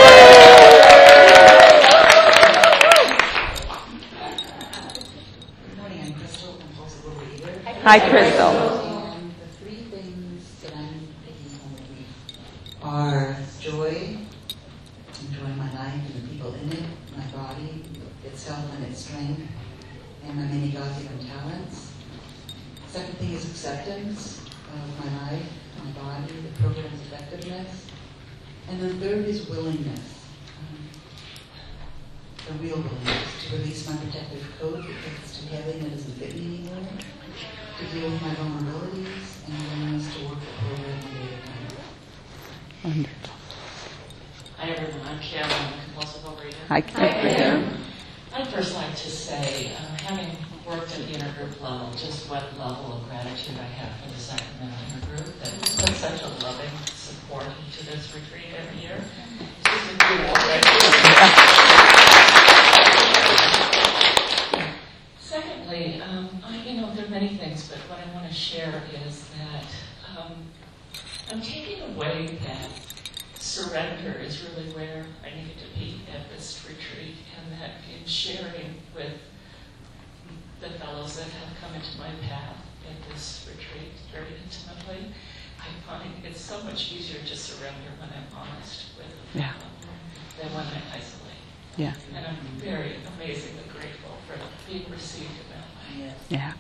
Hi, Crystal. And the three things that I'm taking home with me are joy, enjoying my life and the people in it, my body itself and its strength, and my many God-given talents. Second thing is acceptance of my life, my body, the program's effectiveness. And the third is willingness, um, the real willingness to release my protective coat because it's too heavy and it doesn't fit me anymore, to deal with my vulnerabilities, and willingness to work the program one day at a time. Wonderful. Hi everyone, I'm Karen, I'm a compulsive overeater. Hi, Karen. I'd first like to say, uh, having worked at the intergroup level, just what level of gratitude I have for the Sacramento intergroup that puts such a loving support into this retreat every year. It's just a cool Secondly, um, I, you know, there are many things, but what I want to share is that um, I'm taking away that surrender is really where I needed to be at this retreat, and that in sharing with the fellows that have come into my path at this retreat very intimately, I find it's so much easier to surrender when I'm honest with Yeah. them than when I isolate. Yeah. And I'm very amazingly grateful for being received in that way. Yeah.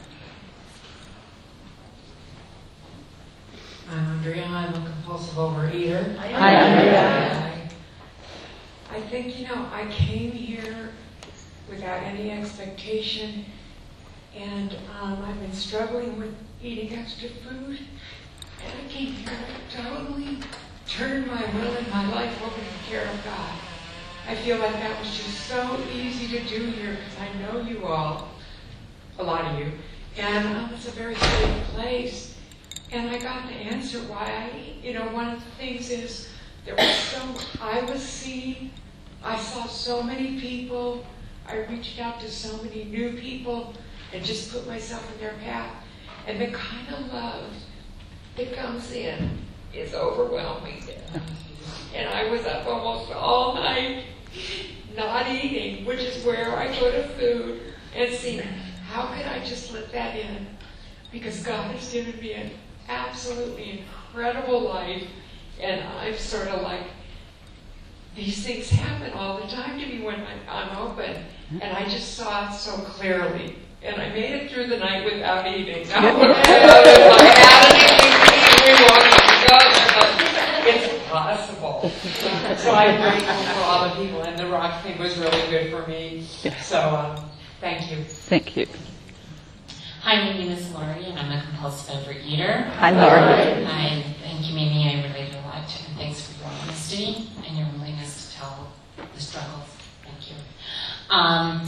I'm Andrea. I'm a compulsive overeater. Hi, Andrea. I think, you know, I came here without any expectation, and um, I've been struggling with eating extra food, and I came here to totally turn my will and my life over to the care of God. I feel like that was just so easy to do here because I know you all, a lot of you, and um, it's a very safe place. And I got to answer why I, you know, one of the things is there was so, I was seen, I saw so many people, I reached out to so many new people and just put myself in their path. And the kind of love that comes in is overwhelming. And I was up almost all night, not eating, which is where I go to food, and see, how could I just let that in? Because God has given me an absolutely incredible life, and I'm sort of like, these things happen all the time to me when I'm, I'm open, and I just saw it so clearly. And I made it through the night without eating. I would have if I had anything to eat, we walked together, but it's possible. So I'm grateful for all the people, and the rock thing was really good for me. So um, thank you. Thank you. Hi, my name is Lori, and I'm a compulsive overeater. Hi, Lori. Hi, thank you, Mimi. I relate a lot to, and thanks for your honesty and your willingness to tell the struggles. Thank you. Um,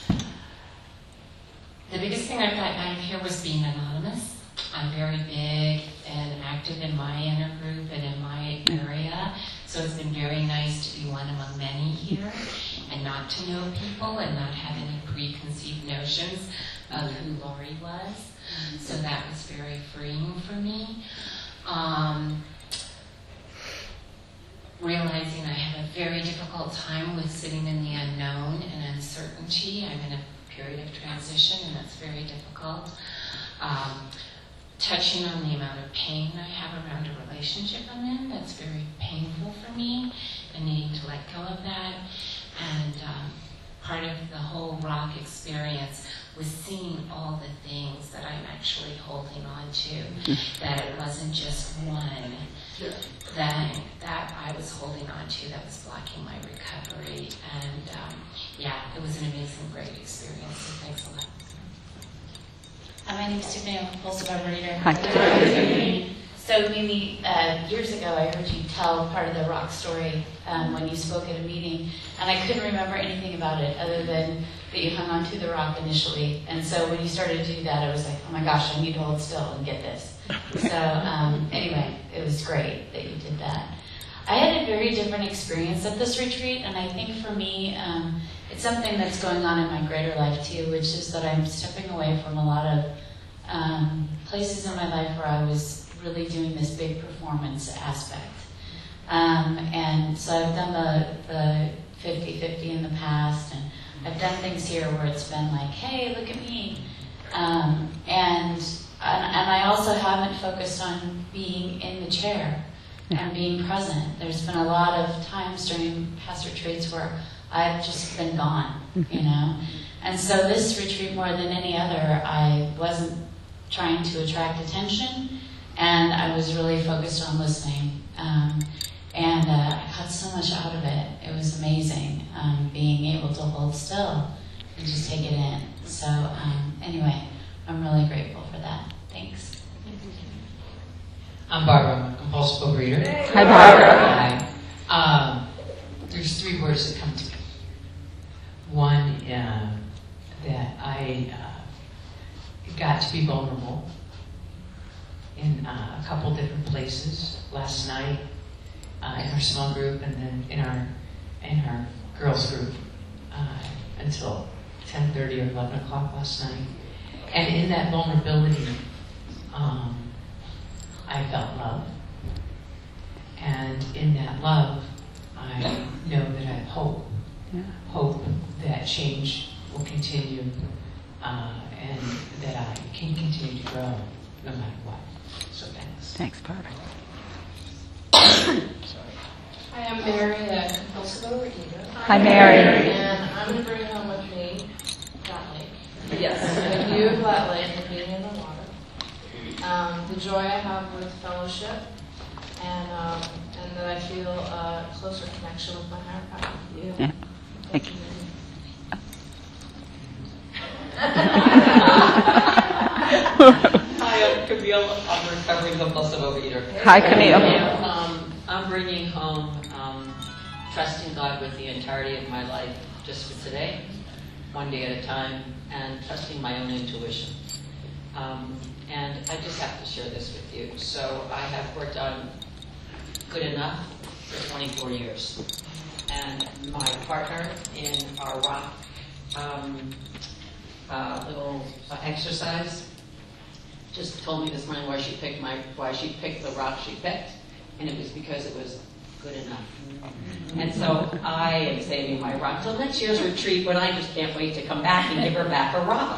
the biggest thing I've gotten out of here was being anonymous. I'm very big and active in my inner group and in my area, so it's been very nice to be one among many here and not to know people and not have any preconceived notions of who Lori was. So that was very freeing for me. Um, realizing I have a very difficult time with sitting in the unknown and uncertainty. I'm in a period of transition, and that's very difficult. Um, touching on the amount of pain I have around a relationship I'm in, that's very painful for me, and needing to let go of that. And um, part of the whole rock experience was seeing all the things that I'm actually holding on to, that it wasn't just one thing that I was holding on to that was blocking my recovery. And um, yeah, it was an amazing, great experience, so thanks a lot. Hi, my name is Tiffany. I'm a compulsive overeater. Hi. So, Mimi, uh, years ago, I heard you tell part of the rock story um, when you spoke at a meeting, and I couldn't remember anything about it other than that you hung on to the rock initially. And so when you started to do that, I was like, oh my gosh, I need to hold still and get this. So um, anyway, it was great that you did that. I had a very different experience at this retreat, and I think for me, um, it's something that's going on in my greater life too, which is that I'm stepping away from a lot of um, places in my life where I was really doing this big performance aspect. Um, and so I've done the, the fifty-fifty in the past, and I've done things here where it's been like, hey, look at me. Um, and, and I also haven't focused on being in the chair and being present. There's been a lot of times during past retreats where I've just been gone, you know. And so this retreat, more than any other, I wasn't trying to attract attention, and I was really focused on listening. Um, and uh, I got so much out of it. It was amazing, um, being able to hold still and just take it in. So um, anyway, I'm really grateful for that. Thanks. I'm Barbara. I'm a compulsive overeater. Hi, Barbara. Hi. Um, there's three words that come to me. One, uh, that I uh, got to be vulnerable in uh, a couple different places last night, uh, in our small group, and then in our in our girls group uh, until ten thirty or eleven o'clock last night. And in that vulnerability, um, I felt love. And in that love, I know that I have hope. Yeah. Hope that change will continue, uh, and that I can continue to grow no matter what. So thanks. Thanks, Barbara. Hi, I'm Mary, a compulsive overeater. Hi, Mary. And I'm going to bring home with me Flat Lake. Yes. The view of Flat Lake and being in the water. Um, the joy I have with fellowship, and um, and that I feel a closer connection with my higher power. Yeah. Thank you. Hi, I'm Camille. I'm a recovering compulsive overeater. Hi, Camille. Um, I'm bringing home um, trusting God with the entirety of my life just for today, one day at a time, and trusting my own intuition. Um, and I just have to share this with you. So I have worked on Good Enough for twenty-four years. And my partner in our rock um, uh, little uh, exercise just told me this morning why she picked my why she picked the rock she picked, and it was because it was good enough. And so I am saving my rock till next year's retreat when I just can't wait to come back and give her back a rock.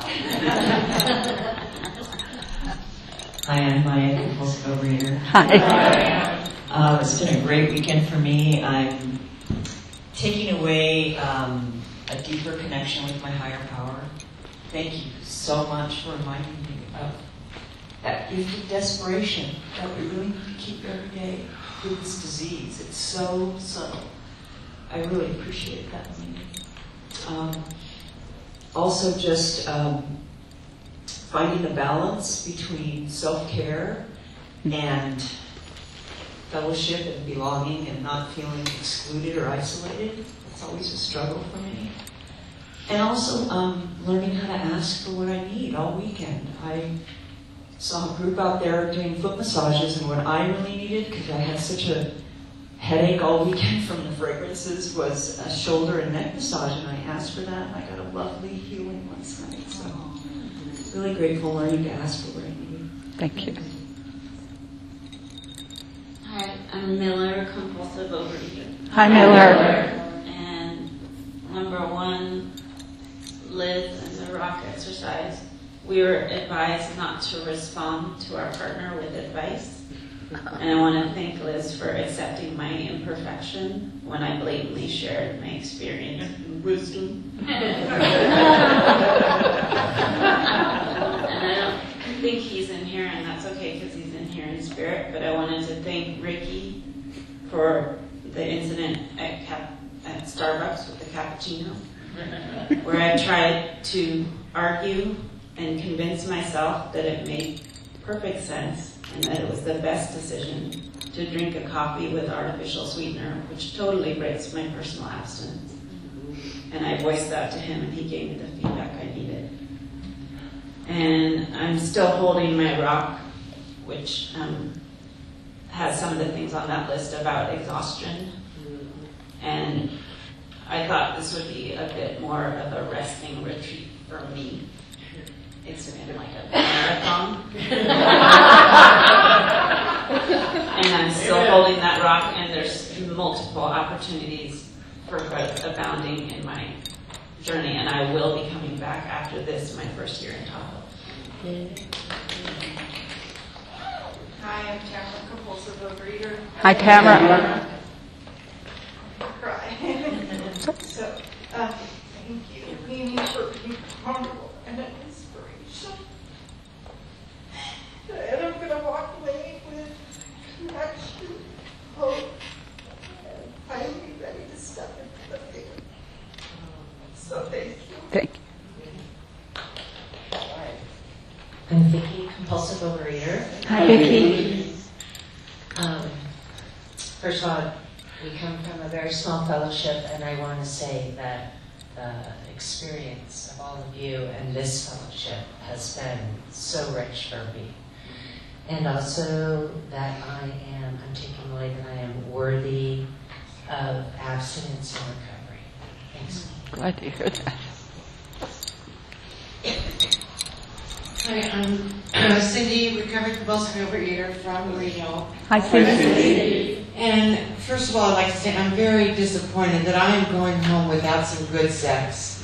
Hi, I'm Maya, compulsive overeater. Hi. Uh, it's been a great weekend for me. I'm taking away um, a deeper connection with my higher power. Thank you so much for reminding me of that gift of desperation that we really need to keep every day with this disease. It's so subtle. I really appreciate that. Um, also just um, finding a balance between self-care and fellowship and belonging and not feeling excluded or isolated. It's always a struggle for me. And also um, learning how to ask for what I need all weekend. I saw a group out there doing foot massages, and what I really needed, because I had such a headache all weekend from the fragrances, was a shoulder and neck massage, and I asked for that, and I got a lovely healing last night. So really grateful learning to ask for what I need. Thank you. Hi, I'm Miller, compulsive overeater. Hi, Miller. And number one, Liz and the rock exercise. We were advised not to respond to our partner with advice. And I want to thank Liz for accepting my imperfection when I blatantly shared my experience and wisdom. And I don't think he's in here, and that's okay because he's in here in spirit, but I wanted to thank Ricky for the incident at, Cap- at Starbucks with the cappuccino, where I tried to argue and convince myself that it made perfect sense and that it was the best decision to drink a coffee with artificial sweetener, which totally breaks my personal abstinence. And I voiced that to him, and he gave me the feedback I needed. And I'm still holding my rock, which um, has some of the things on that list about exhaustion. And I thought this would be a bit more of a resting retreat for me. It's been like a marathon. And I'm still holding that rock, and there's multiple opportunities for growth abounding in my journey, and I will be coming back after this, my first year in Tahoe. Hi, I'm Tamara, compulsive overeater. Hi, Tamara. Cry. So, uh, thank you, Mimi, for being vulnerable and an inspiration. And I'm going to walk away with connection, hope, and finally ready to step into the field. So thank you. Thank you. I'm Vicki, compulsive overeater. Hi, Vicki. Um, first of all, we come from a very small fellowship, and I want to say that the experience of all of you and this fellowship has been so rich for me. And also that I am, I'm taking away that I am worthy of abstinence and recovery. Thanks. Glad to hear that. Hi, I'm Cindy, recovered compulsive overeater from Reno. Hi, Cindy. And first of all, I'd like to say I'm very disappointed that I am going home without some good sex.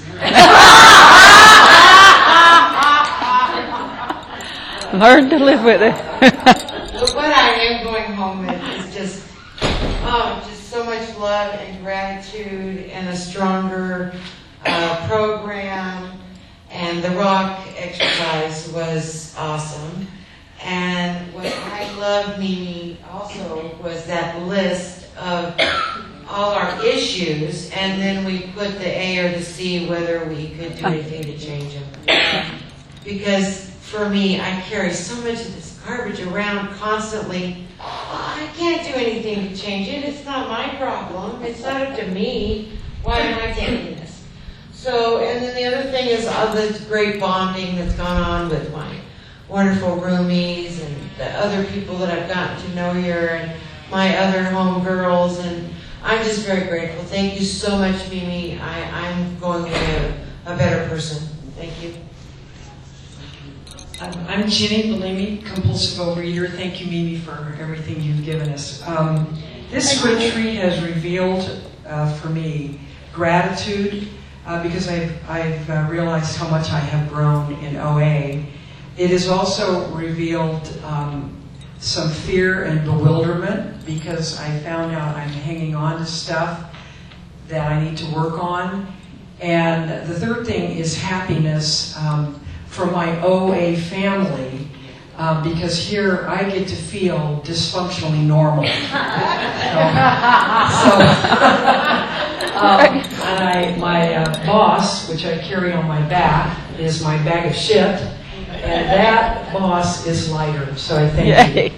Learn to live with it. But what I am going home with is just, oh, just so much love and gratitude and a stronger uh, program. And the rock exercise was awesome. And what I loved, Mimi, also was that list of all our issues, and then we put the A or the C whether we could do anything to change them. Because for me, I carry so much of this garbage around constantly. I can't do anything to change it. It's not my problem. It's not up to me. Why am I taking this? So, and then the other thing is all this great bonding that's gone on with my wonderful roomies and the other people that I've gotten to know here and my other home girls, and I'm just very grateful. Thank you so much, Mimi. I, I'm going away a, a better person. Thank you. Um, I'm Ginny Bellini, compulsive overeater. Thank you, Mimi, for everything you've given us. Um, This retreat has revealed uh, for me gratitude uh, because I've, I've uh, realized how much I have grown in O A. It has also revealed um, some fear and bewilderment because I found out I'm hanging on to stuff that I need to work on. And the third thing is happiness um, for my O A family. Um, because here I get to feel dysfunctionally normal. so, so um, and I, my uh, boss, which I carry on my back, is my bag of shit, and that boss is lighter. So I thank you.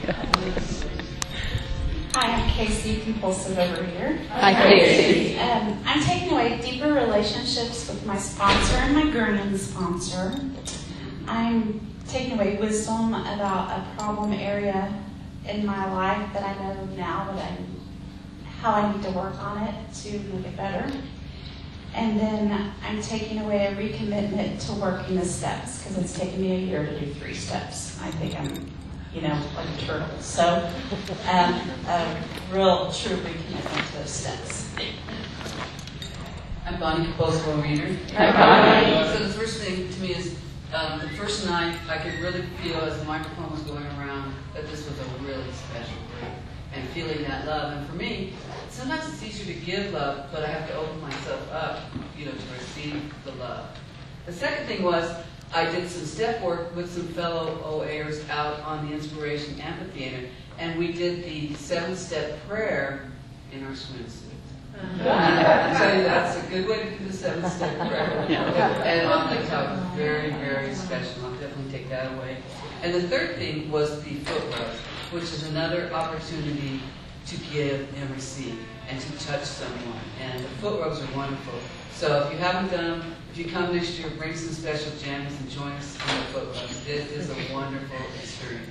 Hi, I'm Casey, compulsive overeater. Hi, Casey. Um, I'm taking away deeper relationships with my sponsor and my Gurnan sponsor. I'm taking away wisdom about a problem area in my life that I know now that I'm, how I need to work on it to make it better. And then I'm taking away a recommitment to working the steps because it's taken me a year to do three steps. I think I'm, you know, like a turtle. So um, a real true recommitment to those steps. I'm Bonnie, compulsive overeater. Hi, Bonnie. So the first thing to me is Um, the first night, I could really feel as the microphone was going around that this was a really special group and feeling that love. And for me, sometimes it's easier to give love, but I have to open myself up, you know, to receive the love. The second thing was I did some step work with some fellow OAers out on the Inspiration Amphitheater, and we did the seven-step prayer in our swimsuits. I tell you, that's a good way to do the seven-step prayer. And on the top, very, very special. I'll definitely take that away. And the third thing was the foot rubs, which is another opportunity to give and receive and to touch someone. And the foot rubs are wonderful. So if you haven't done them, if you come next year, bring some special jammies and join us in the foot rubs. It is a wonderful experience.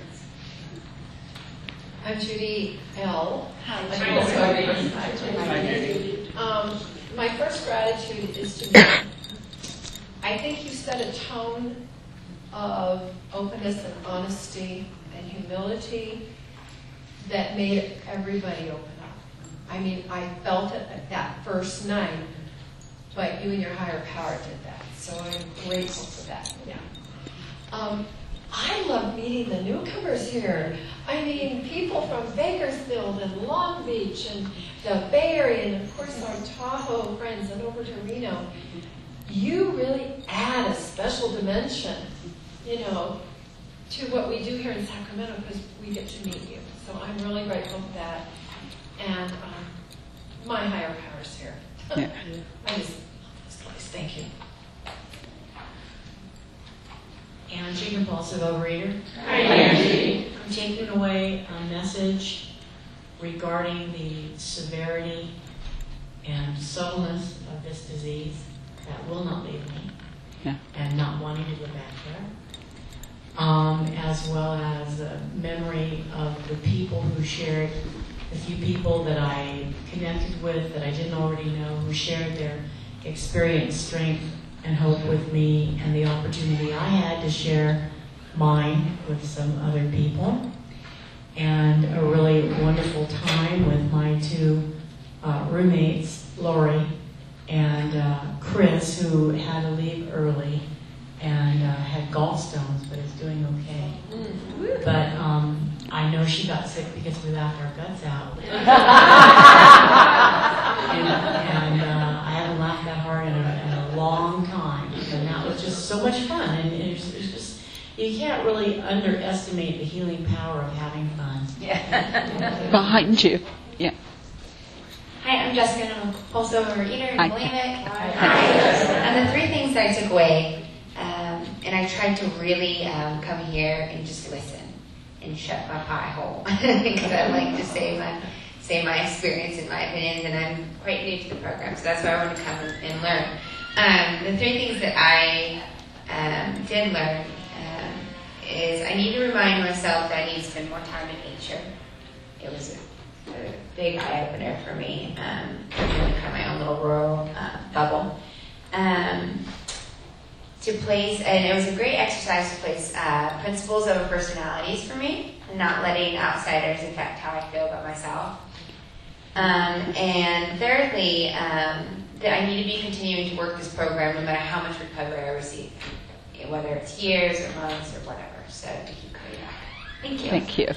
I'm Judy L. Hi, Judy. Hi, Judy. Um, my first gratitude is to me. I think you set a tone of openness and honesty and humility that made everybody open up. I mean, I felt it at that first night, but you and your higher power did that. So I'm grateful for that. Yeah. Um, I love meeting the newcomers here. I mean, people from Bakersfield and Long Beach and the Bay Area and, of course, our Tahoe friends and over to Reno. You really add a special dimension, you know, to what we do here in Sacramento because we get to meet you. So I'm really grateful for that. And um, my higher powers here. Yeah. I just, this place, thank you. Angie, compulsive overeater. Hi, Angie. I'm taking away a message regarding the severity and subtleness of this disease that will not leave me, yeah. and not wanting to go back there, um, as well as a memory of the people who shared, the few people that I connected with that I didn't already know, who shared their experience, strength, and hope with me, and the opportunity I had to share mine with some other people, and a really wonderful time with my two uh, roommates, Lori and uh, Chris, who had to leave early and uh, had gallstones, but is doing okay. Mm-hmm. But um, I know she got sick because we laughed our guts out. and and uh, I haven't laughed that hard in a, in a long time, and that was just so much fun. And it's, it's just, you can't really underestimate the healing power of having fun. Yeah. Behind you. Yeah. Hi, I'm Jessica, and I'm a compulsive overeater and Hi. bulimic. Hi. And the three things that I took away, um, and I tried to really um, come here and just listen and shut my pie hole because I like to say my say my experience and my opinions, and I'm quite new to the program, so that's why I want to come and, and learn. Um, the three things that I um, did learn um, is I need to remind myself that I need to spend more time in nature. It was a, a big eye-opener for me. Um, I'm going to kind of my own little rural uh, bubble. Um, to place, and it was a great exercise to place uh, principles over personalities for me, and not letting outsiders affect how I feel about myself. Um, and thirdly, um, that I need to be continuing to work this program no matter how much recovery I receive, whether it's years or months or whatever. So to keep coming back. Thank you. Thank you.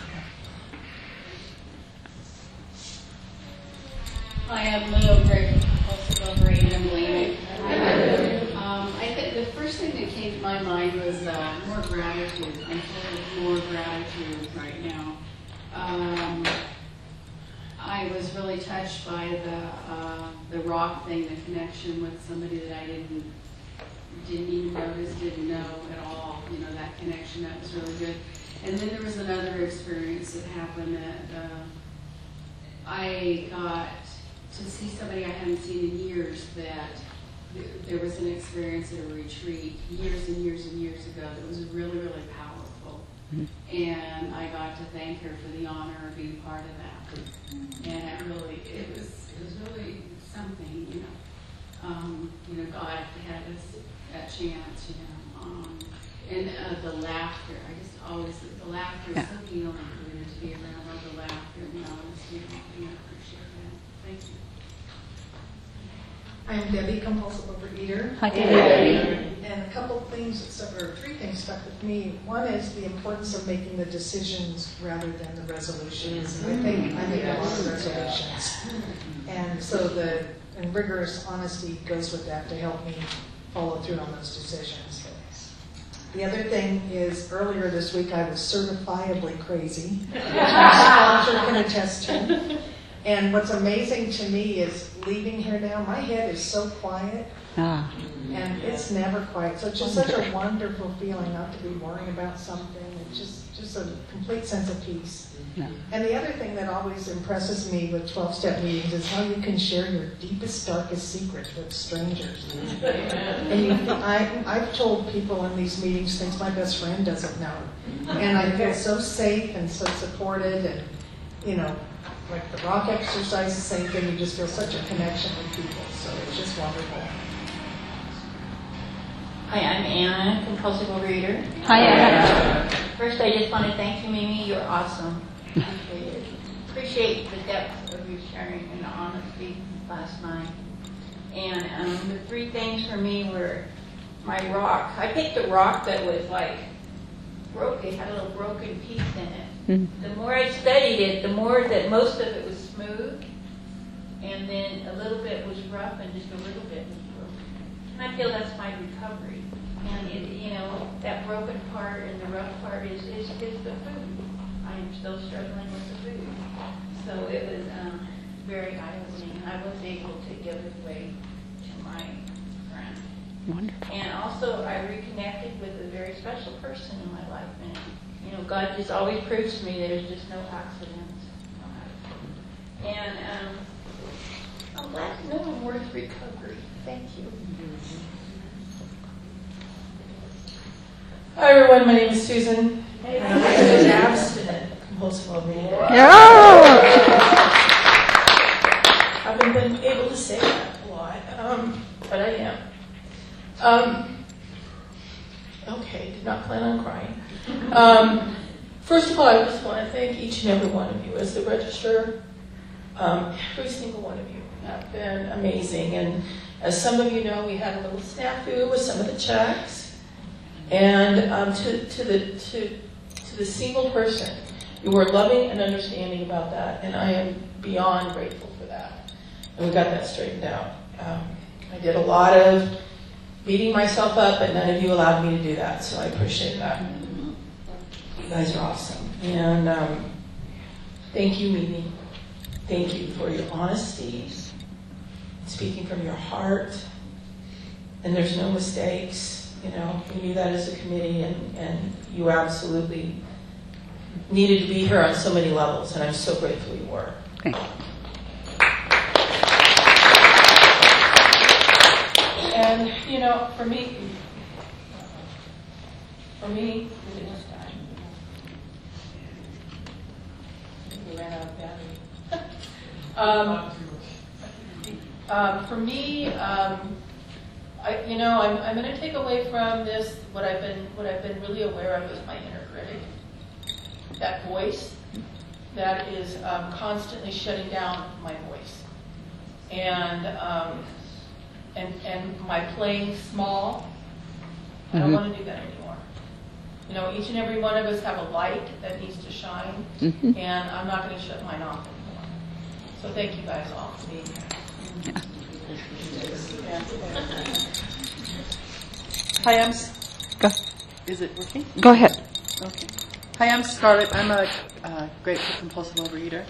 Hi, I'm Leo Gray, also operating and bulimic. Um, I think the first thing that came to my mind was uh, more gratitude. I'm feeling more gratitude right now. Um, I was really touched by the uh, the rock thing, the connection with somebody that I didn't didn't even notice, didn't know at all. You know, that connection, that was really good. And then there was another experience that happened that uh, I got to see somebody I hadn't seen in years. That th- there was an experience at a retreat years and years and years ago that was really, really powerful. And I got to thank her for the honor of being part of that. And it really, it was, it was really something, you know. Um, you know, God had us that chance, you know. Um, and uh, the laughter, I just always, the laughter is Yeah. so healing, you know, to be around all the laughter and the honesty and all. I appreciate that. Thank you. I'm Debbie, compulsive overeater. Hi, Debbie. And, and a couple of things, or three things stuck with me. One is the importance of making the decisions rather than the resolutions. And I think I make a lot of resolutions. And so the and rigorous honesty goes with that to help me follow through on those decisions. The other thing is earlier this week I was certifiably crazy, which my sponsor can attest to. And what's amazing to me is leaving here now, my head is so quiet, Ah. and it's never quiet. So it's just such a wonderful feeling not to be worrying about something. It's just, just a complete sense of peace. Yeah. And the other thing that always impresses me with twelve-step meetings is how you can share your deepest, darkest secrets with strangers. And you, I, I've told people in these meetings things my best friend doesn't know. And I feel so safe and so supported, and, you know, like the rock exercise, the same thing. You just feel such a connection with people. So it's just wonderful. Hi, I'm Anna, compulsive overeater. Hi, Anna. First, I just want to thank you, Mimi. You're awesome. Appreciate it. Appreciate the depth of your sharing and the honesty last night. And um, the three things for me were my rock. I picked a rock that was like broken, it had a little broken piece in it. Mm-hmm. The more I studied it, the more that most of it was smooth, and then a little bit was rough, and just a little bit was broken. And I feel that's my recovery. And it, you know, that broken part and the rough part is, is, is the food. I am still struggling with the food. So it was um, very eye-opening, and I was able to give it away to my friend. Wonderful. And also, I reconnected with a very special person in my life. And, you know, God just always proves to me there's just no accidents. And um, I'm glad to know I'm worth recovery. Thank you. Hi everyone, my name is Susan. Hey. I'm an abstinent compulsive overeater. I haven't been able to say that a lot, um, but I am. Um, okay, did not plan on crying. Um, first of all, I just want to thank each and every one of you as the register. Um, every single one of you have been amazing. And as some of you know, we had a little snafu with some of the checks. And um, to, to the to, to the single person, you were loving and understanding about that, and I am beyond grateful for that. And we got that straightened out. Um, I did a lot of beating myself up, but none of you allowed me to do that, so I appreciate that. You guys are awesome. And um, thank you, Mimi. Thank you for your honesty, speaking from your heart, and there's no mistakes. You know, we knew that as a committee, and, and you absolutely needed to be here on so many levels, and I'm so grateful you were. Thank you. And, you know, for me, for me, it was time. We ran out of battery. um, um, for me, um, I, you know, I'm, I'm going to take away from this what I've been what I've been really aware of is my inner critic, that voice that is um, constantly shutting down my voice. And, um, and, and my playing small, I don't Mhm. want to do that anymore. You know, each and every one of us have a light that needs to shine, Mhm. and I'm not going to shut mine off anymore. So thank you guys all for being here. Hi, I'm. S- Go. Is it working? Go ahead. Okay. Hi, I'm Scarlett. I'm a uh, grateful compulsive overeater.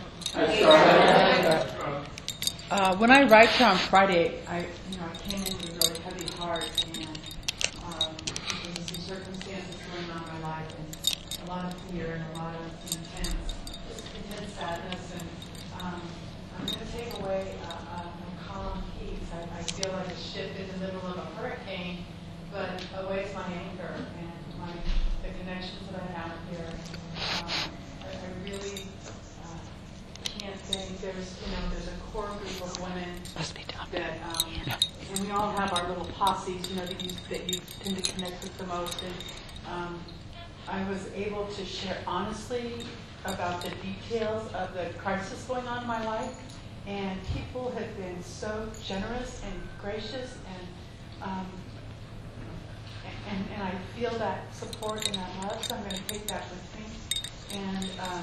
Uh, when I arrived here on Friday, I, you know, I came in with a really heavy heart, and um, there was some circumstances going on in my life, and a lot of fear and a lot of intense, intense sadness, and um, I'm going to take away a, a, a calm peace. I, I feel like a ship in the middle of a hurricane, but awaits my anchor and my the connections that I have here. Um, I, I really uh, can't think. There's you know there's a core group of women that um, and we all have our little posses you know that you that you tend to connect with the most. And um, I was able to share honestly about the details of the crisis going on in my life, and people have been so generous and gracious and. Um, And, and I feel that support and that love, so I'm going to take that with me. And um,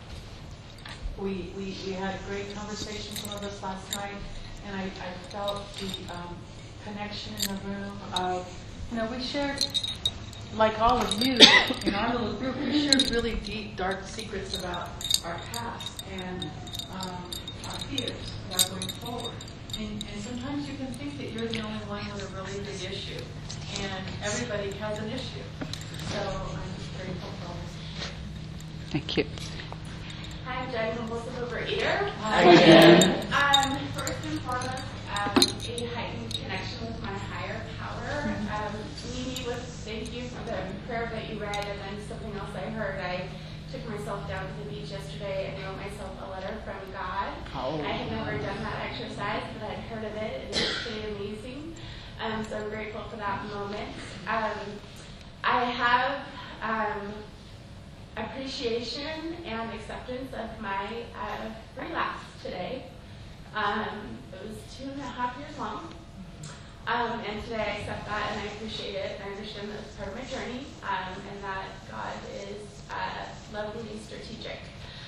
we, we we had a great conversation, some of us last night, and I, I felt the um, connection in the room of, you know, we shared, like all of you, in our little group, we shared really deep, dark secrets about our past and um, our fears about going forward. And, and sometimes you can think that you're the only one with a really big issue. And everybody has an issue. So I'm just grateful for all this. Thank you. Hi, I'm Jen, compulsive overeater. Hi, Jen. Um, first and foremost, um, a heightened connection with my higher power. Um, Mimi, was thank you for the prayer that you read, and then something else I heard. I took myself down to the beach yesterday and wrote myself a letter from God. Oh. I had never done that exercise, but I'd heard of it, and it was pretty amazing. Um, so I'm grateful for that moment. Um, I have um, appreciation and acceptance of my uh, relapse today. Um, it was two and a half years long. Um, and today I accept that and I appreciate it. I understand that it's part of my journey um, and that God is uh, lovingly strategic.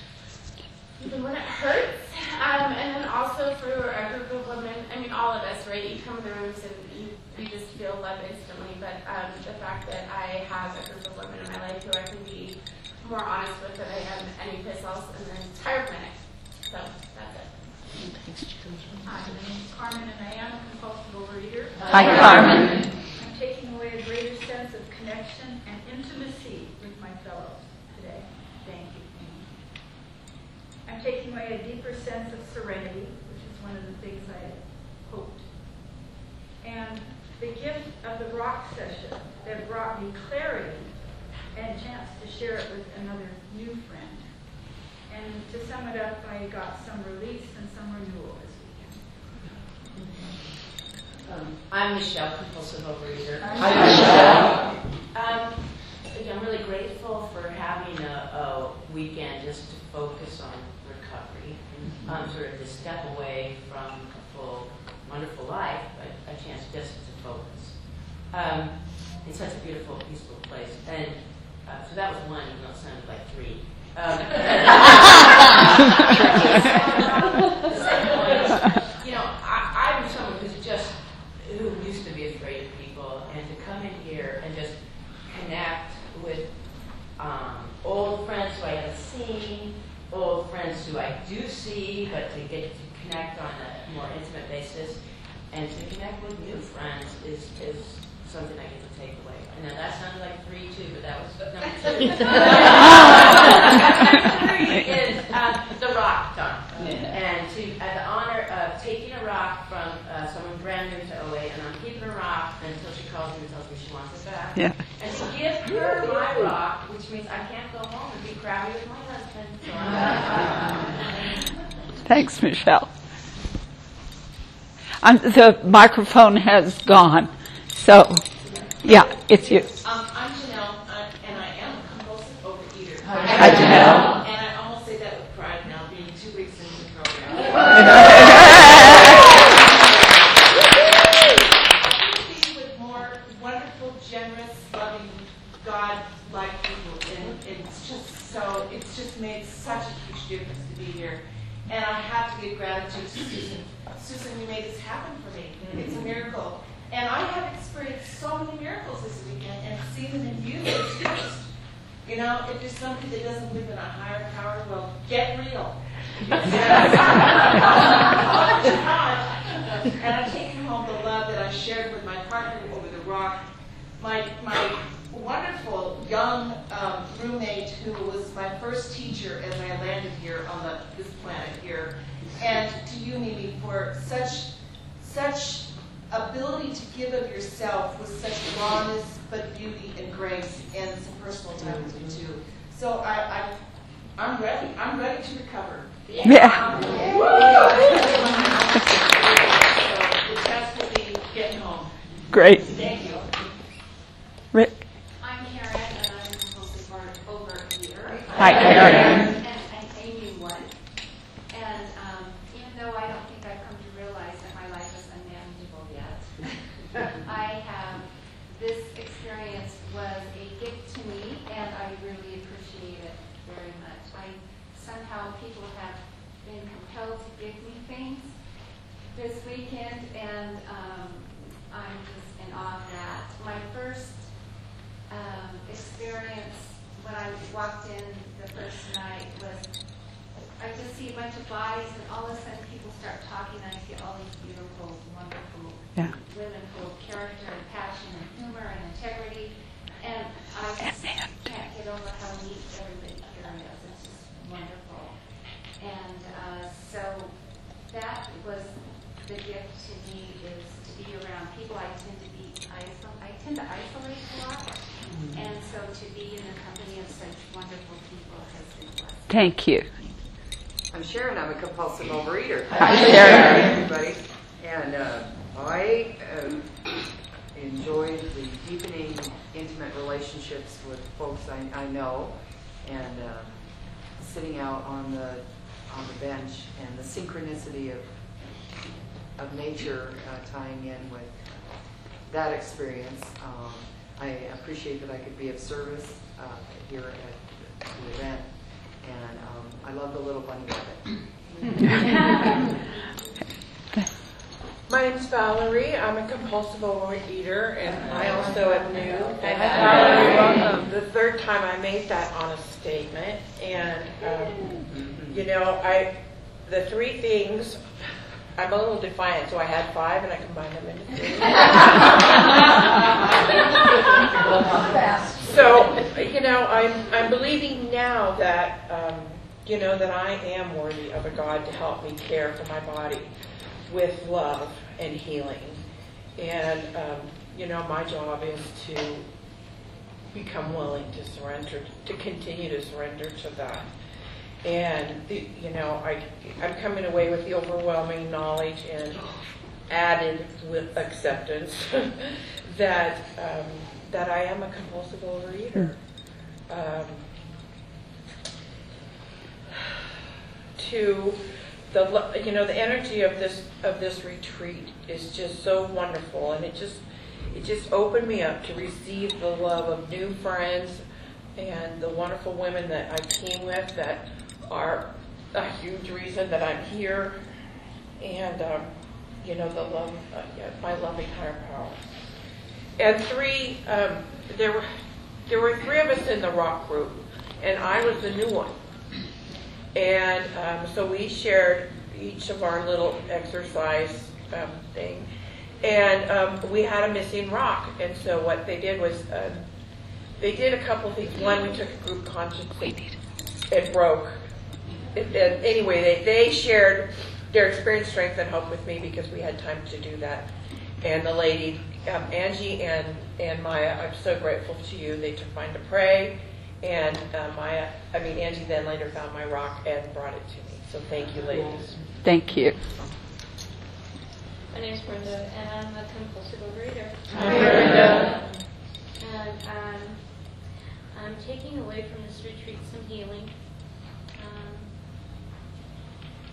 Even when it hurts. Um, and then also for a group of women, I mean all of us, right? You come in the rooms and you, you just feel love instantly. But um, the fact that I have a group of women in my life who I can be more honest with than I am anyplace else in the entire planet. So that's it. Hi, my name is Carmen, and I am a compulsive overeater. Hi, Carmen. I'm taking away a greater sense of connection and intimacy with my fellows today. Thank you. I'm taking away a deeper sense of serenity, which is one of the things I hoped. And the gift of the rock session that brought me clarity and a chance to share it with another new friend. And to sum it up, I got some release and some renewal this weekend. Um, I'm Michelle, compulsive overeater. Hi, Michelle. Um, I'm really grateful for having a, a weekend just to focus on recovery, um, sort of to step away from a full, wonderful life, but a chance just to focus. Um, it's such a beautiful, peaceful place. And uh, so that was one, even though it sounded like three. Um, the second one is, you know, I, I'm someone who's just, who used to be afraid of people, and to come in here and just connect with um, old friends who I haven't seen, old friends who I do see, but to get to connect on a more intimate basis, and to connect with new friends is, is something I get to take away. I know that sounded like three, too, but that was number two. Three is uh, the rock time. And to uh, the honor of taking a rock from uh, someone brand new to O A, and I'm keeping a rock until she calls me and tells me she wants it back. Yeah. And to give her my rock, which means I can't go home and be crabby with my husband. So I'm Thanks, Michelle. Um, the microphone has gone, so yeah, it's you. Um, I'm Janelle, uh, and I am a compulsive overeater. Hi, Janelle. And I almost say that with God-like people, and it's just so, it's just made such a huge difference to be here. And I have to give gratitude to Susan. Susan, you made this happen for me. It's a miracle. And I have experienced so many miracles this weekend, and seen them in you as yours. You know, if there's somebody that doesn't believe in a higher power, well, get real. And I've taken home the love that I shared with my partner over the rock. My my wonderful young um, roommate, who was my first teacher as I landed here on the, this planet here, and to you, Mimi, for such such ability to give of yourself with such rawness, but beauty and grace, and some personal time with you too. So I, I I'm ready. I'm ready to recover. Yeah. Um, so the test will be getting home. Great. Thank you. Rick. I'm Karen, and I'm compulsive over here. Hi, Karen. And I'm Amy one. And um, even though I don't think I've come to realize that my life is unmanageable yet, I have, this experience was a gift to me, and I really appreciate it very much. I somehow people have been compelled to give me things this weekend, and um, I'm just in awe of that. My first um, experience when I walked in the first night was I just see a bunch of bodies, and all of a sudden people start talking, and I see all these beautiful, wonderful Yeah. women full of character and passion and humor and integrity, and I just can't get over how neat everybody here is. It's just wonderful. And uh, so that was the gift to me, is to be around people. I tend to be isol- I tend to isolate a lot, and so to be in the company of such wonderful people has been blessed. Thank you. I'm Sharon. I'm a compulsive overeater. Hi, Sharon. Everybody. And uh, I um, enjoy the deepening intimate relationships with folks I, I know, and uh, sitting out on the on the bench, and the synchronicity of of nature uh, tying in with that experience. Um, I appreciate that I could be of service uh, here at the event, and um, I love the little bunny rabbit. My name's Valerie. I'm a compulsive overeater, and I also am new. And Valerie, welcome. The third time I made that honest statement, and um, you know, I the three things. I'm a little defiant, so I had five, and I combined them into three. So, you know, I'm I'm believing now that um, you know that I am worthy of a God to help me care for my body with love and healing. And, um, you know, my job is to become willing to surrender, to continue to surrender to that. And, the, you know, I, I'm coming away with the overwhelming knowledge and added with acceptance that, um, that I am a compulsive overeater. Um, to the you know the energy of this of this retreat is just so wonderful, and it just it just opened me up to receive the love of new friends and the wonderful women that I came with that are a huge reason that I'm here, and um, you know the love uh, yeah, my loving higher power. And three, um, there were there were three of us in the rock group, and I was the new one. And um, so we shared each of our little exercise um, thing. And um, we had a missing rock. And so what they did was uh, they did a couple things. One, we took a group conscience. It broke. It, and anyway, they, they shared their experience, strength, and hope with me because we had time to do that. And the lady, um, Angie and, and Maya, I'm so grateful to you. They took mine to pray. And uh, Maya, I mean, Angie then later found my rock and brought it to me. So thank you, ladies. Thank you. My name's Brenda, and I'm a compulsive overeater. Hi, Brenda. And um, I'm taking away from this retreat some healing. Um,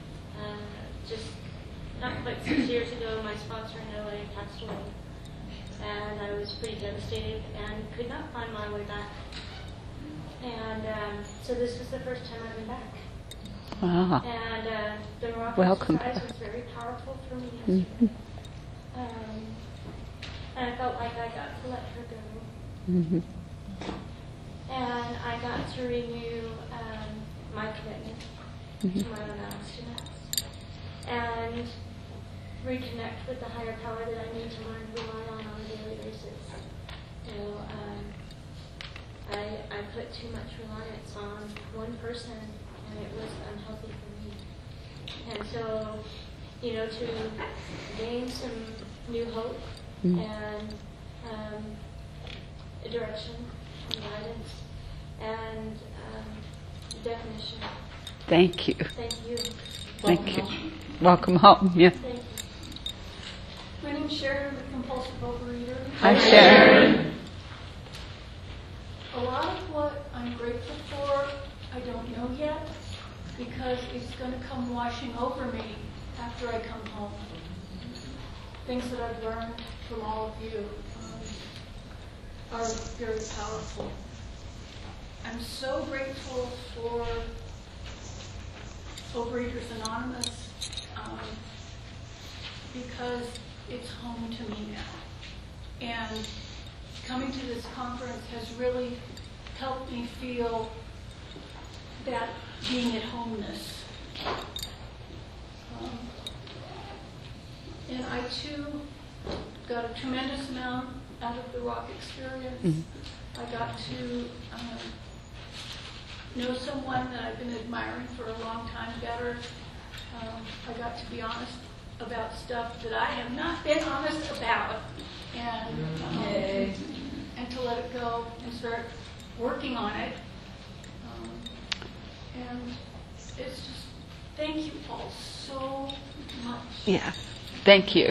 uh, just not quite six years ago, my sponsor in L A passed away. and I was pretty devastated and could not find my way back. And um, so this was the first time I've been back. Wow. And uh, the rock Welcome exercise back. was very powerful for me yesterday. Mm-hmm. Um, and I felt like I got to let her go. Mm-hmm. And I got to renew um, my commitment Mm-hmm. to my own abstinence and reconnect with the higher power that I need to learn to rely on on a daily basis. You know, um, I, I put too much reliance on one person, and it was unhealthy for me. And so, you know, to gain some new hope Mm. and um, direction and guidance and um, definition. Thank you. Thank you. Thank Welcome you. home. Welcome home. Yeah. Thank you. My name's Sharon, I'm a compulsive overeater. Hi, Sharon. A lot of what I'm grateful for, I don't know yet, because it's going to come washing over me after I come home. Things that I've learned from all of you um, are very powerful. I'm so grateful for Overeaters Anonymous um, because it's home to me now. And coming to this conference has really helped me feel that being at homeness. Um, and I too got a tremendous amount out of the rock experience. Mm-hmm. I got to um, know someone that I've been admiring for a long time better. Um, I got to be honest about stuff that I have not been honest about, and um, and to let it go and start working on it. Um, and it's just, thank you all so much. Yeah. Thank you.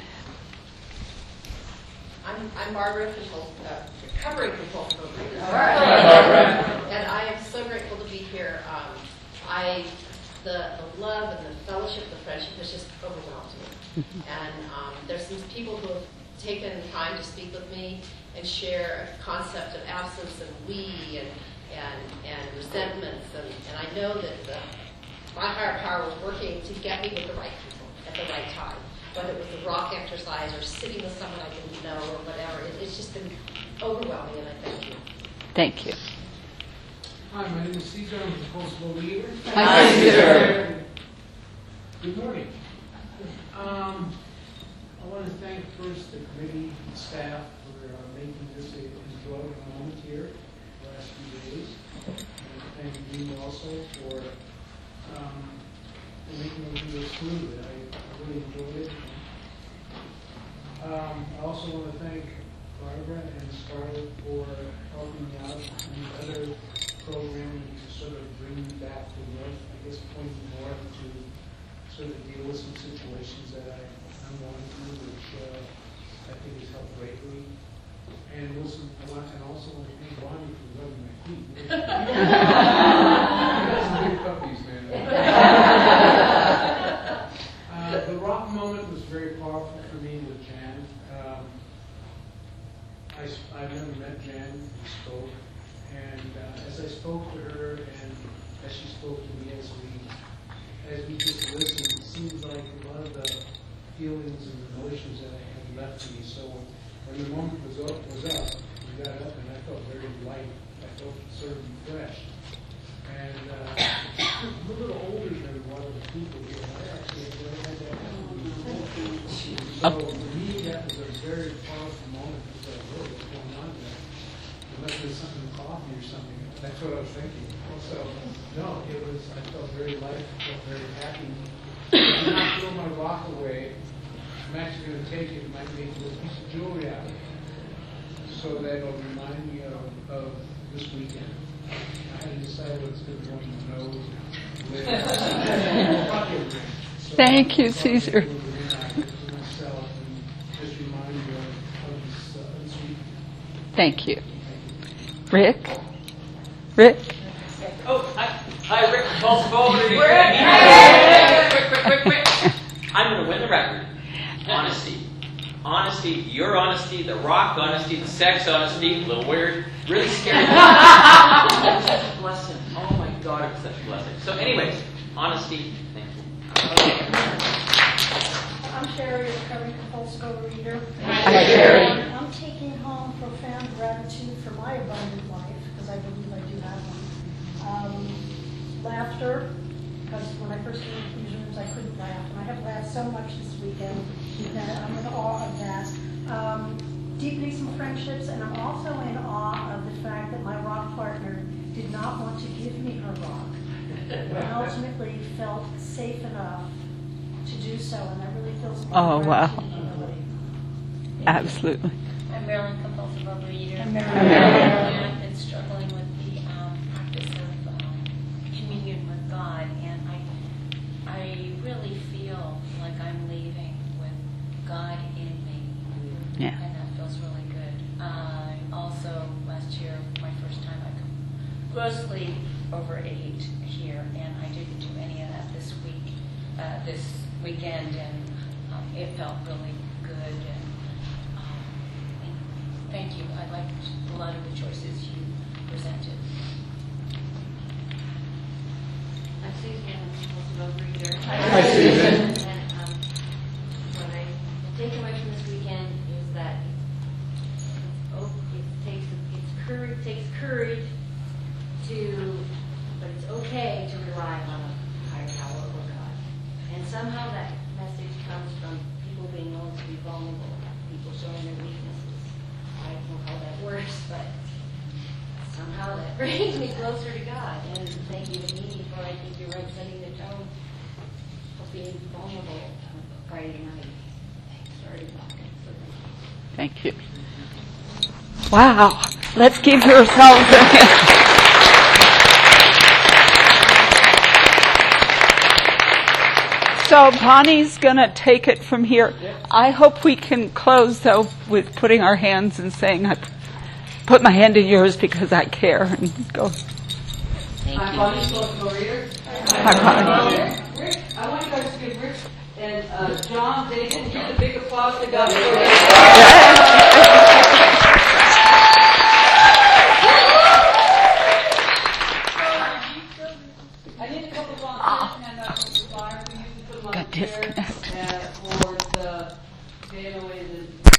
I'm, I'm Barbara, control, uh, recovering compulsive overeater. All right. Barbara. And I am so grateful to be here. Um, I, the, the love and the fellowship, the friendship has just overwhelmed me. And um, there's some people who have taken time to speak with me and share a concept of absence and we and and, and resentments. And, and I know that the, my higher power was working to get me with the right people at the right time. Whether it was the rock exercise or sitting with someone I didn't know or whatever. It, it's just been overwhelming, and I thank you. Thank you. Hi, my name is Caesar. I'm a compulsive overeater. Hi, Caesar. Good morning. Um, I want to thank first the committee and staff for uh, making this an enjoyable moment here the last few days. And thank you also for um, making everything go smooth. I, I really enjoyed it. Um, I also want to thank Barbara and Scarlett for helping me out in the other program to sort of bring me back to north, I guess pointing north to sort of deal with some situations that I, I'm going through, which uh, I think has helped greatly. And also, I want, and also want to thank Bonnie for rubbing my feet. You guys are big puppies, man. uh, the rock moment was very powerful for me with Jan. Um, I, I've never met Jan. We spoke. And uh, as I spoke to her and as she spoke to me, as we as we just listened, it seems like a lot of the feelings and emotions that I had left me. So when the moment was up, was up, we got up and I felt very light. I felt sort of refreshed. And uh, I'm a little older than a lot of the people here. I actually had never had that happen. So for me, that was a very powerful moment. I was like, whoa, what's going on there? Unless there's something in coffee or something. That's what I was thinking. So, no, it was, I felt very light, I felt very happy. I'm not throw my rock away. I'm actually going to take it and might make a little piece of jewelry out of it. So that it'll remind me of, of this weekend. I hadn't decided what's going to go in the nose. Thank you, Caesar. Thank you. Rick? Rick? Oh, hi, hi Rick, compulsive overeater. Quick, quick, quick, quick. I'm going to win the record. Honesty. honesty, your honesty, the rock honesty, the sex honesty, a little weird, really scary. It was such a blessing. Oh my God, it was such a blessing. So anyways, honesty, thank you. I'm Sherry, a recovering compulsive overeater. Hi, Sherry. And I'm taking home profound gratitude for my abundant life, because I believe I do have one. Um, laughter, because when I first came into these rooms, I couldn't laugh, and I have laughed so much this weekend that I'm in awe of that. Um, deepening some friendships, and I'm also in awe of the fact that my rock partner did not want to give me her rock, but ultimately felt safe enough to do so, and that really fills me Oh, with wow. gratitude and humility. Absolutely. I'm Marilyn, compulsive overeater. I'm Marilyn. And I've been struggling with the um, practice of um, communion with God, and I, I really feel like I'm leaving with God in me, Yeah. and that feels really good. Uh, also, last year, my first time, I grossly overate here, and I didn't do any of that this week, uh, this weekend, and um, it felt really good. And um, thank you. I liked a lot of the choices you presented. I'm Susan, I'm a compulsive overeater. Hi, Susan. And um, what I take away from this weekend is that it's, oh, it takes it's courage, takes courage to, but it's okay to rely on a higher power or God. And somehow that message comes from people being willing to be vulnerable, people showing their weaknesses. I don't know how that works, but somehow that brings me closer to God. And thank you, Annie, for I think you're right, setting the tone of being vulnerable on Friday night. Started talking. So thank you. Thank you. Wow. Let's give yourselves a hand. So Bonnie's going to take it from here. I hope we can close, though, with putting our hands and saying, I put my hand in yours because I care, and go. Thank I'm Bonnie, compulsive overeater. Hi, Bonnie. Rick, I want you guys to give Rick and uh, John, they didn't hear the big applause they got. I need a couple of volunteers and uh, flyer for you to put them on Got the chair, disconnected. uh, for the day away the